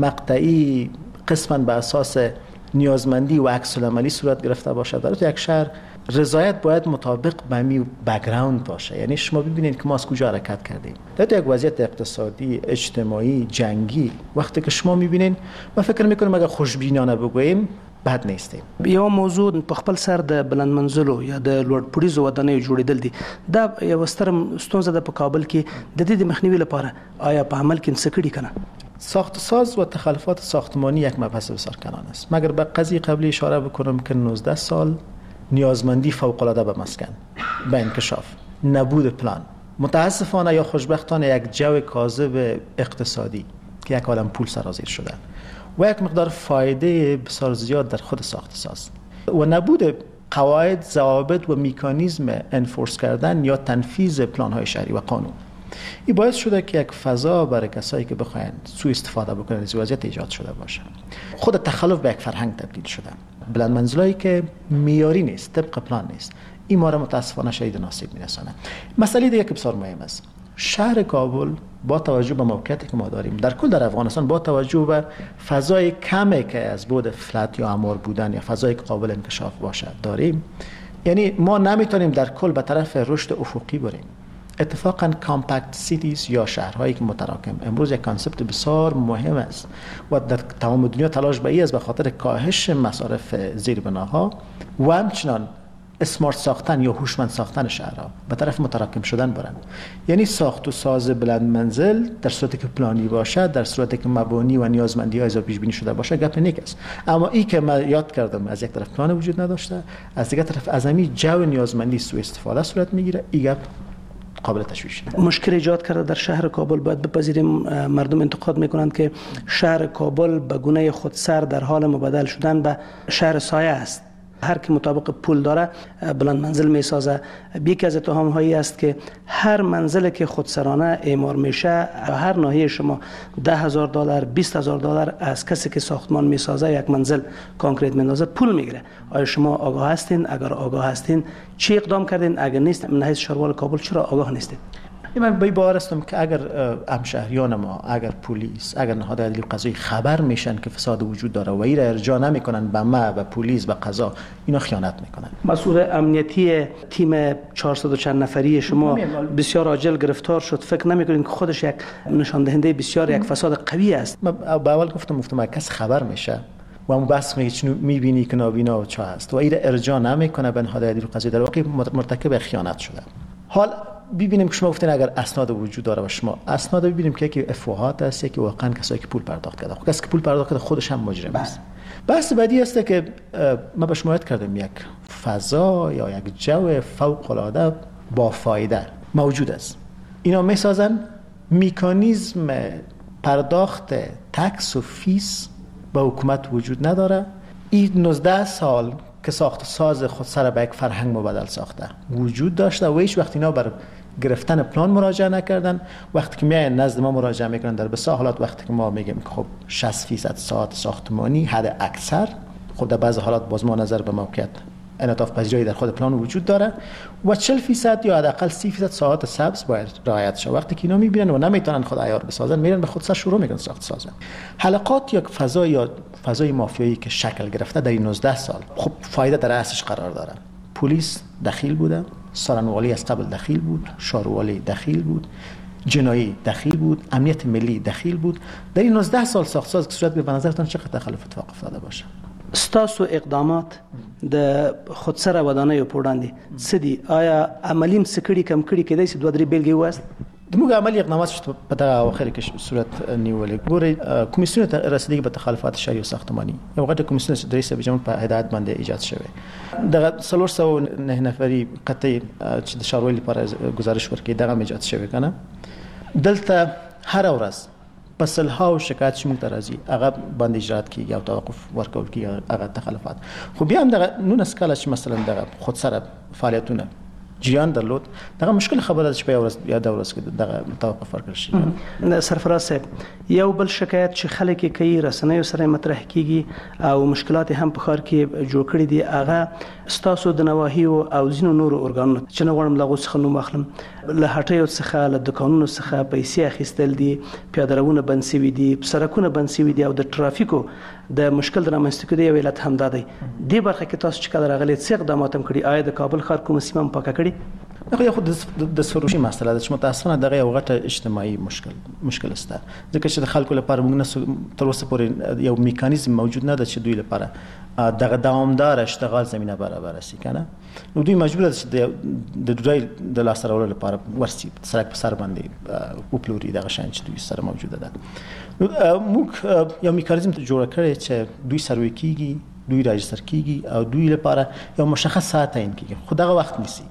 مقطعی قسماً به اساس نیازمندی و عکس العملی صورت گرفته باشه، در یک شهر رضایت باید مطابق به می بک‌گراند باشه. یعنی شما ببینید که ما از کجا حرکت کردیم. در یک وضعیت اقتصادی، اجتماعی، جنگی وقتی که شما میبینین، ما فکر میکنیم اگر خوشبینانه بگوییم بد نیستیم. یو موضوع په خپل سر د بلند منزلو یا د لوړ پوړیزو ودانیو جوړیدل دي. دا یو ستر ستونزه ده په کابل کې. د دې د مخنیوي لپاره آیا په عمل کې څه کړي کنه؟ ساختساز و تخلفات ساختمانی یک مبحث بسیار کنان است. مگر به قضیه قبلی اشاره بکنم که نوزده سال نیازمندی فوق العاده به مسکن، به انکشاف، نبود پلان، متاسفانه یا خوشبختانه یک جو کاذب اقتصادی که یک عالم پول سرازیر شده و یک مقدار فایده بسیار زیاد در خود ساختساز و نبود قواعد، ضوابط و مکانیزم انفورس کردن یا تنفیذ پلان های شهری و قانون، این باعث شده که یک فضا برای کسایی که بخواین سوء استفاده بکنن از وضعیت ایجاد شده باشه. خود تخلف به یک فرهنگ تبدیل شده. بلند منزلایی که معیاری نیست، طبق پلان نیست، این ما را متاسفانه شدید آسیب میرسانه. مسئله دیگه که بسیار مهم است، شهر کابل با توجه به موقعیتی که ما داریم در کل در افغانستان، با توجه به فضای کمی که از بود فلت یا امار بودن یا فضای که قابل انکشاف باشه داریم، یعنی ما نمیتونیم در کل به طرف رشد افقی بریم. اتفاقا کامپکت سیتیز یا شهرهایی که متراکم امروز یک کانسپت بسیار مهم است و در تمام دنیا تلاش به این است به خاطر کاهش مصارف زیربناها و همچنان اسمارت ساختن یا هوشمند ساختن شهرها به طرف متراکم شدن برند. یعنی ساخت و ساز بلند منزل در صورتی که پلانی باشد، در صورتی که مبانی و نیازمندی ها پیش بینی شده باشه گپ نیک است. اما این که من یاد کردم از یک طرف پلان وجود نداشته، از دیگر طرف از همین جو نیازمندی سوء استفاده صورت میگیره، این گپ قابل تشویش. مشکل ایجاد کرده در شهر کابل. باید بپذیریم مردم انتقاد میکنند که شهر کابل به گونه خودسر در حال مبادل شدن به شهر سایه است. هر کی مطابق پول داره بلند منزل میسازه. یکی از اتهام هایی است که هر منزل که خودسرانه اعمار میشه، هر ناحیه شما ده هزار دلار، بیست هزار دلار از کسی که ساختمان میسازه یک منزل کانکریت میندازه پول میگیره. آیا شما آگاه هستین؟ اگر آگاه هستین چی اقدام کردین؟ اگر نیست من حیث شهروال کابل چرا آگاه نیستین؟ من به باور هستم که اگر همشهریان ما، اگر پلیس، اگر نهاد عدلی و قضایی خبر میشن که فساد وجود داره و این را ارجاع نمیکنن به ما، به پلیس، به قضا، اینا خیانت میکنن. مسئول امنیتی تیم چهارصد و چند نفری شما بسیار عاجل گرفتار شد. فکر نمیکنین که خودش یک نشان دهنده بسیار یک فساد قوی است؟ من به اول گفتم گفتم کس خبر میشه و اون بس میبینی که نابینا و چه است و این را ارجاع نمیکنه به نهاد عدلی و قضایی، در واقع مرتکب خیانت شده. حال ببینیم که شما گفتین اگر اسناد وجود داره و شما اسناد ببینیم که یکی افواهات است، یکی واقعا کسایی که پول پرداخت کرده. خب کسی که پول پرداخت کرده خودش هم مجرم است. بحث بعدی است که ما به شما یاد کردم یک فضا یا یک جو فوق العاده با فایده موجود است. اینا میسازن مکانیزم پرداخت تکس و فیس به حکومت وجود نداره. این نوزده سال که ساخت ساز خود سر به یک فرهنگ مبادل ساخته وجود داشته و هیچ وقت اینا بر گرفتن پلان مراجعه نکردن. وقتی که میاین نزد ما مراجعه میکنن در بسیار حالات وقتی که ما میگیم که خب شصت فیصد ساعت ساختمانی حد اکثر، خب در بعض حالات باز ما نظر به موقعیت انعطاف پذیری در خود پلان وجود داره و چهل فیصد یا حداقل سی فیصد ساعت سبز باید رعایت شه. وقتی که اینا میبینن و نمیتونن خود عیار بسازن میرن به خود سر شروع میکنن ساخت سازن. حلقات یا فضا یا فضای مافیایی که شکل گرفته در این نوزده سال خب فایده در اصلش قرار داره. پلیس دخیل بوده، سارنوالی از قبل دخیل بود، شاروالی دخیل بود، جنایی دخیل بود، امنیت ملی دخیل بود. در این نوزده سال ساختساز که صورت به نظرتان چقدر تخلف اتفاق افتاده باشه؟ ستاسو اقدامات د خودسره ودانیو په وړاندې څه دي؟ آیا عملي م څه کړي کم کړي کېدای شي دوه درې بېلګې ووایاست؟ موږ عملي اقدامات چې په دغه اواخر کې صورت نیولې. ګورئ کمیسیون رسیدګي به تخلفات شهري او ساختماني یو غټه کمیسیون چې درې سوه جمع په هدایت باندې ایجاد شوی. دغه څلور سوه نه نفري قطعي چې د ښاروالۍ لپاره ګزارش ورکړي دغه ایجاد شوی کنه. دلته هر ورځ په سلهاو شکایت چې موږ ته راځي هغه باندې اجرات کیږي او توقف ورکول کیږي هغه تخلفات. خو بیا هم دغه نونس کاله چې مثلا دغه خودسره فعالیتونه جریان درلود دغه مشکل خبره ده چې په ورځ یا د ورځ کې دغه توقف ورکړل شي. سرفراز صاحب یو بل شکایت چې خلک یې کوي رسنیو سره مطرح کیږي او مشکلات هم په ښار کې جوړ کړي دي هغه ستاسو د نواحیو او ځینو نورو ارګانونو چې نه غواړم له هغو څخه نوم اخلم له هټیو څخه له دوکانونو څخه پیسې اخیستل دي، پیاده روونه بند سوي دي، سړکونه بند سوي دي او د ټرافیکو د مشکل د رامنځته کېدو یو علت همدا دی. دې برخه کې تاسو چې کله راغلي څه اقدامات هم کړي؟ آیا د کابل ښار کومه سیمه هم پاکه کړې؟ دغه یو خو د سروشي مسله ده چې متاسفانه دغه یو غټه اجتماعي مشکل مشکل است ځکه چې د خلکو لپاره موږ تر اوسه پورې یو میکانیزم موجود نه ده چې دوی لپاره دغه دوامدار اشتغال زمينه برابر شي کنه. نو دوی مجبور دي چې د دوی د لاس راوړلو لپاره ورسي سرک په سر باندې وپلوري دغه شان چې دوی سره موجوده ده. نو موږ یو میکانیزم جوړ کړی چې دوی سروي کیږي، دوی راجستر کیږي او دوی لپاره یو مشخص ساعت تعیین کیږي. خو دغه وخت نیسي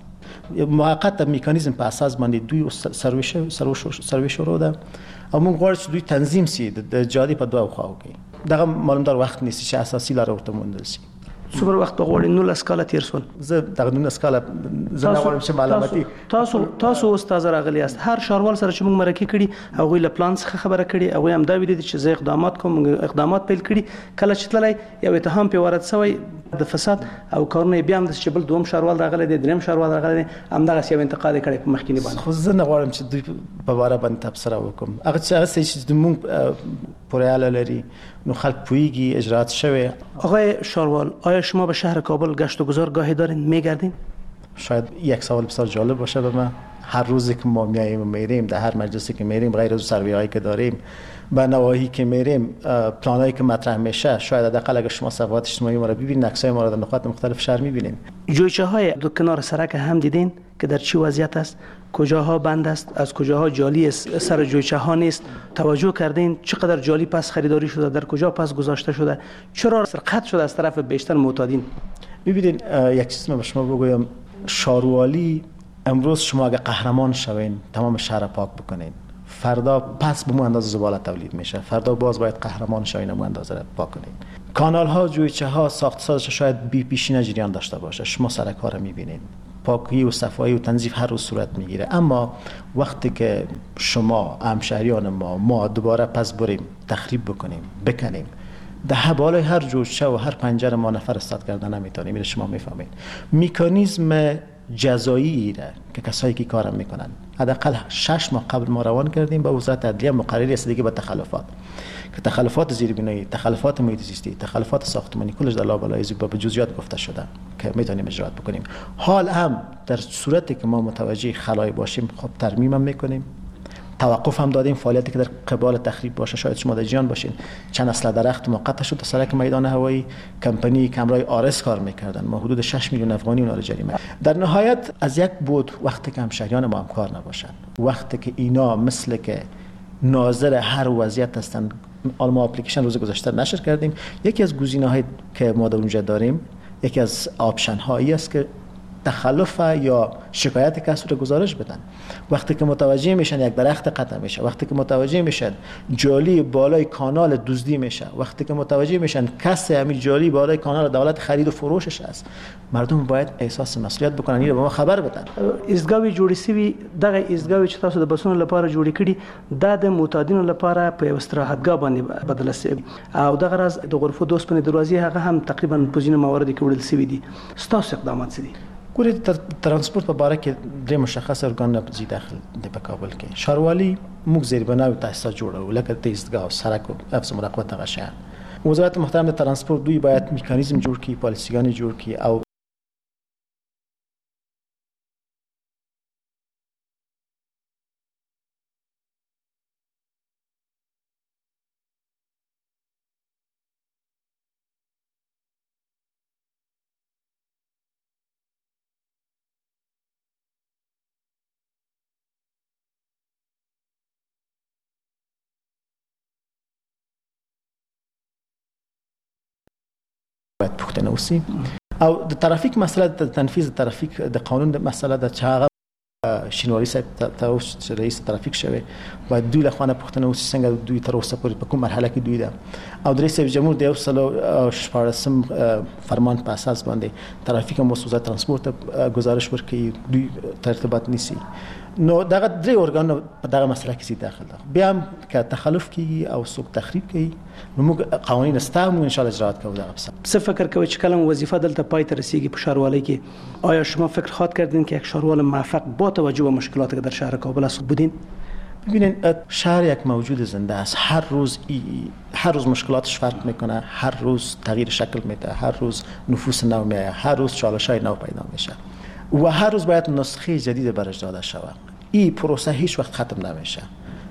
موقت میکانیزم په اساس باندې دوی سروي سروي سروي شروع ده او موږ غواړو چې دوی تنظیم سي د جادي په دوه خواو کې دغه معلومدار وخت نیسي چې اساسي لار ورته موندل شي. څومره وخت په غوړې نولس کاله تیر شول؟ زه دغه نولس کاله زه نه غواړم چې معلوماتي تاسو تاسو استاد راغلی است هر ښاروال سره چې موږ مرکه کړي هغوی له پلان څخه خبره کړي هغوی هم دا ویلي دي چې زه اقدامات کوم اقدامات پیل کړي. کله چې تللی یو اتهام پې وارد شوی د فساد او کارونه بیا هم د چې بل دوم ښاروال راغلی دی دریم ښاروال راغلی دی همدغسې یو انتقاد یې کړی په مخکیني باندې. خو زه نه غواړم چې دوی په باره باندې تبصره وکړم. هغه چې هغه چې موږ پورې اړه لري نو خلک پوهیږي اجرات شوی. آقای ښاروال آیا شما به شهر کابل گشت و گذار گاهی دارین میگردین؟ شاید یک سوال بسیار جالب باشه به من. هر روزی که ما میاییم و میریم در هر مجلسی که میریم غیر از سروی هایی که داریم به نواحی که میریم پلانایی که مطرح میشه شاید حداقل اگر شما صفحات اجتماعی ما رو ببینید عکسای ما رو در نقاط مختلف شهر میبینید. جویچه های دو کنار سرک هم دیدین که در چه وضعیت است؟ کجاها بند است؟ از کجاها جالی است؟ سر جویچه ها نیست؟ توجه کردین چقدر جالی پس خریداری شده؟ در کجا پس گذاشته شده؟ چرا سرقت شده از طرف بیشتر معتادین؟ ببینید یک چیز من به شما بگویم شاروالی امروز شما اگه قهرمان شوین تمام شهر پاک بکنین فردا پس به مو اندازه زباله تولید میشه فردا باز باید قهرمان شوین مو اندازه پاک کنین. کانال ها جویچه ها ساخت سازش شاید بی پیشینه جریان داشته باشه شما سرک ها رو میبینین پاکی و صفایی و تنظیف هر روز صورت میگیره اما وقتی که شما همشهریان ما ما دوباره پس بریم تخریب بکنیم بکنیم ده بالای هر جوجه و هر پنجره ما نفر استاد کردن نمیتونیم. میره شما میفهمید میکانیزم جزایی را که کسایی که کارم میکنن حداقل شش ماه قبل ما روان کردیم با وزارت عدلیه مقرری رسیدگی به تخلفات که تخلفات زیربنایی، تخلفات محیط زیستی، تخلفات ساختمانی کلش در لابلای زیبا به جزئیات گفته شده که میتونیم اجرات بکنیم. حال هم در صورتی که ما متوجه خلای باشیم خب ترمیم هم میکنیم. توقف هم دادیم فعالیتی که در قبال تخریب باشه شاید شما در جیان باشین چند اصل درخت موقت شد سرک میدان هوایی کمپانی کمرای آرس کار میکردن ما حدود شش میلیون افغانی اونا رو جریمه. در نهایت از یک بود وقتی که همشهریان ما هم کار نباشن وقتی که اینا مثل که ناظر هر وضعیت هستن ما اپلیکیشن روز گذشته نشر کردیم. یکی از گزینه‌هایی که ما در اونجا داریم یکی از آپشن هایی است که تخلف یا شکایت کسی رو گزارش بدن. وقتی که متوجه میشن یک درخت قطع میشه وقتی که متوجه میشن جالی بالای کانال دزدی میشه وقتی که متوجه میشن کسی همین جالی بالای کانال دولت خرید و فروشش است مردم باید احساس مسئولیت بکنن اینو به ما خبر بدن. ایستگاوی جوړی سوي دغه ایستگاوی چې تاسو د بسونو لپاره جوړی کړي د معتادینو لپاره په استراحتګاه باندې بدل شوی او دغه راز د غرفو د اوسپنې دروازې هغه هم تقریبا په ځینو مواردو کې وړل شوی دي. ستاسو اقدامات څه دي؟ ګورې ترانسپورت په باره کې درې مشخص ارګان زی داخل دی په کابل کې ښاروالي موږ زیربنا او تاسیسات جوړو لکه د ایستګاه او سړک او حفظ مراقبت هغه شیان. وزارت محترم د ترانسپورت دوی باید میکانیزم جوړ کړي پالیسیګانې جوړ کړي او باید پوښتنه وشي. او د ترافیک مسله د تنفیذ ترافیک د قانون د مسله د چاغه شینواری صاحب ته اوس رئیس ترافیک شوی باید دوی له خوانه پوښتنه وشي څنګه دوی تر اوسه پورې په کوم مرحله کې دوی ده او د رئیس جمهور د یو سلو شپاړسم فرمان په اساس باندې ترافیک او وزارت ترانسپورت گزارش ورکړي دوی ترتیبات نیسي. نو دغه درې ارګان په دغه مسله کې داخل ده. بیا هم که تخلف کیږي او څوک تخریب کوي نو موږ قوانین استعمال ان شاء الله اجرات کوو. دغه څه فکر کوي چې کلم وظیفه دلته پای ته رسیږي په شهروالۍ کې؟ آیا شما فکر خواهد کردین که یک شهروال موفق با توجه به مشکلاتی که در شهر کابل است بودین؟ ببینید شهر یک موجود زنده است. هر روز ای هر روز مشکلاتش فرق میکنه، هر روز تغییر شکل میده، هر روز نفوس نو میاد، هر روز چالش‌های نو پیدا میشه و هر روز باید نسخه جدید برش داده شود. این پروسه هیچ وقت ختم نمیشه.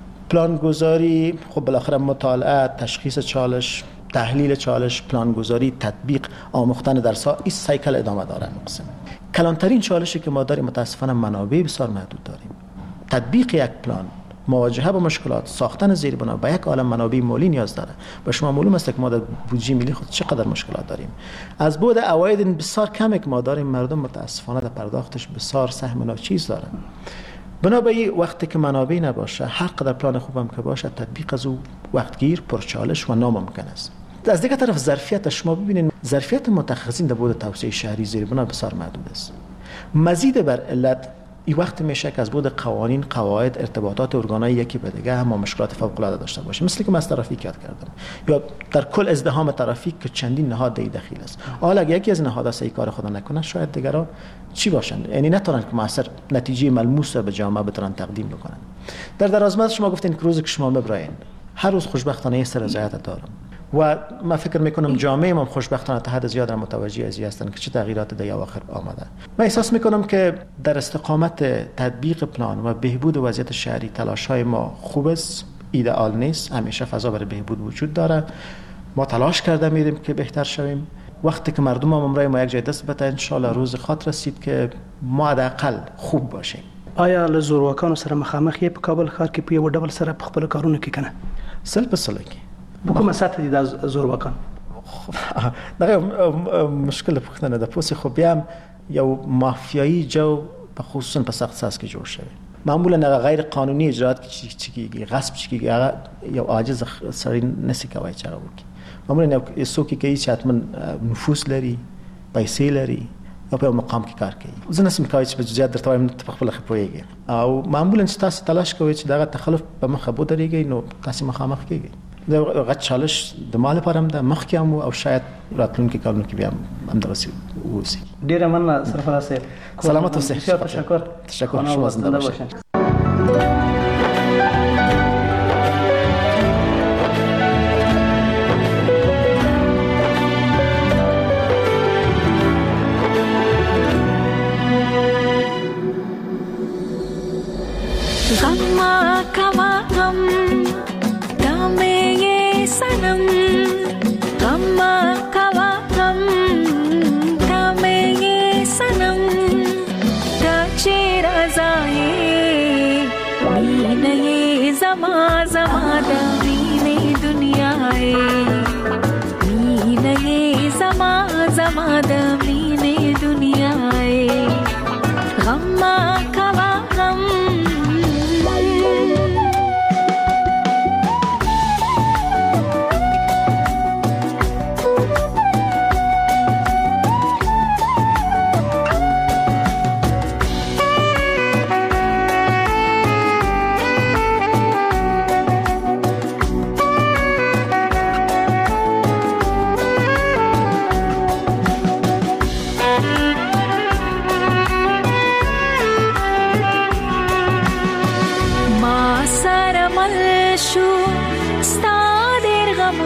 پلانگذاری خب بالاخره مطالعه، تشخیص چالش، تحلیل چالش، پلانگذاری، تطبیق، آموختن درس‌ها این سایکل ادامه داره. مقسم کلانترین چالشی که ما داریم متاسفانه منابع بسیار محدود داریم. تطبیق یک پلان، مواجهه با مشکلات، ساختن زیربنا با یک عالم منابع مالی نیاز داره. به شما معلوم است که ما در بودجه ملی خود چقدر مشکلات داریم. از بعد عواید بسیار کمی که ما داریم مردم متاسفانه در پرداختش بسیار سهم ناچیز داره. بنابراین وقتی که منابع نباشه هر قدر پلان خوبم که باشه تطبیق از او وقتگیر، پرچالش و ناممکن است. از دیگه طرف ظرفیت شما ببینید ظرفیت متخصصین در بود توسعه شهری زیربنا بسیار محدود است. مزید بر علت این وقت میشه که از بود قوانین، قواعد، ارتباطات ارگان‌های یکی به دیگه هم مشکلات فوق‌العاده داشته باشه. مثل که من از ترافیک یاد کردم یا در کل ازدحام ترافیک که چندین نهاد در دخیل است. حالا اگه یکی از نهادها صحیح کار خود نکنه شاید دیگران چی باشن؟ یعنی نتونن که موثر نتیجه ملموس به جامعه بتونن تقدیم بکنن. در درازمد شما گفتین که روزی که شما ببراین هر روز خوشبختانه سر رضایت دارم و ما فکر میکنم جامعه ما خوشبختانه تا حد زیاد متوجه از هستن که چه تغییرات در اواخر آمده. من احساس میکنم که در استقامت تطبیق پلان و بهبود وضعیت شهری تلاش‌های ما خوب است، ایدئال نیست، همیشه فضا برای بهبود وجود داره. ما تلاش کرده میریم که بهتر شویم. وقتی که مردم هم امرای ما یک جای دست بده ان شاء الله روز خاطر رسید که ما حداقل خوب باشیم. آیا له زورواکانو سره مخامخ یې په کابل ښار کې په یو ډول سره په خپل کارونه کې کنه؟ سل په سل کې په کومه سطح دي د زورواکان؟ دغه مشکل پوښتنه ده. پوسی خو بیا هم یو مافیایی جو په خصوصا په سخت ساز کې جوړ شوی. معمولا غیر قانوني اجرات چې کیږي، غصب چې کیږي، هغه یو عاجز سړی نسی کوي چې هغه وکړي. معمولا یو څوک کوي چې حتما نفوذ لري، پیسې لري او په مقام کې کار کوي. زه نسم کوي چې په جزئیات درته وایم ته خپل خپويږي او معمولا چې تاسو تلاش کوئ چې دغه تخلف په مخه بودريږي نو تاسو مخامخ کیږي. دا غټ چالش د مال لپاره هم د مخ کې هم او شاید راتلونکي کارونو کې بیا هم درسي وسی. ډیره مننه سرفراز صاحب. سلامت اوسئ. تشکر. تشکر. شما زنده باشید. غم کما غم دامه یہ سنم غم کما غم دامه یہ سنم داچی رضای مینه زما زما دمینه دنیای مینه زما زما دمینه دنیای غم کما غم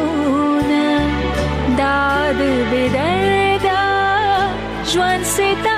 ژوند ستای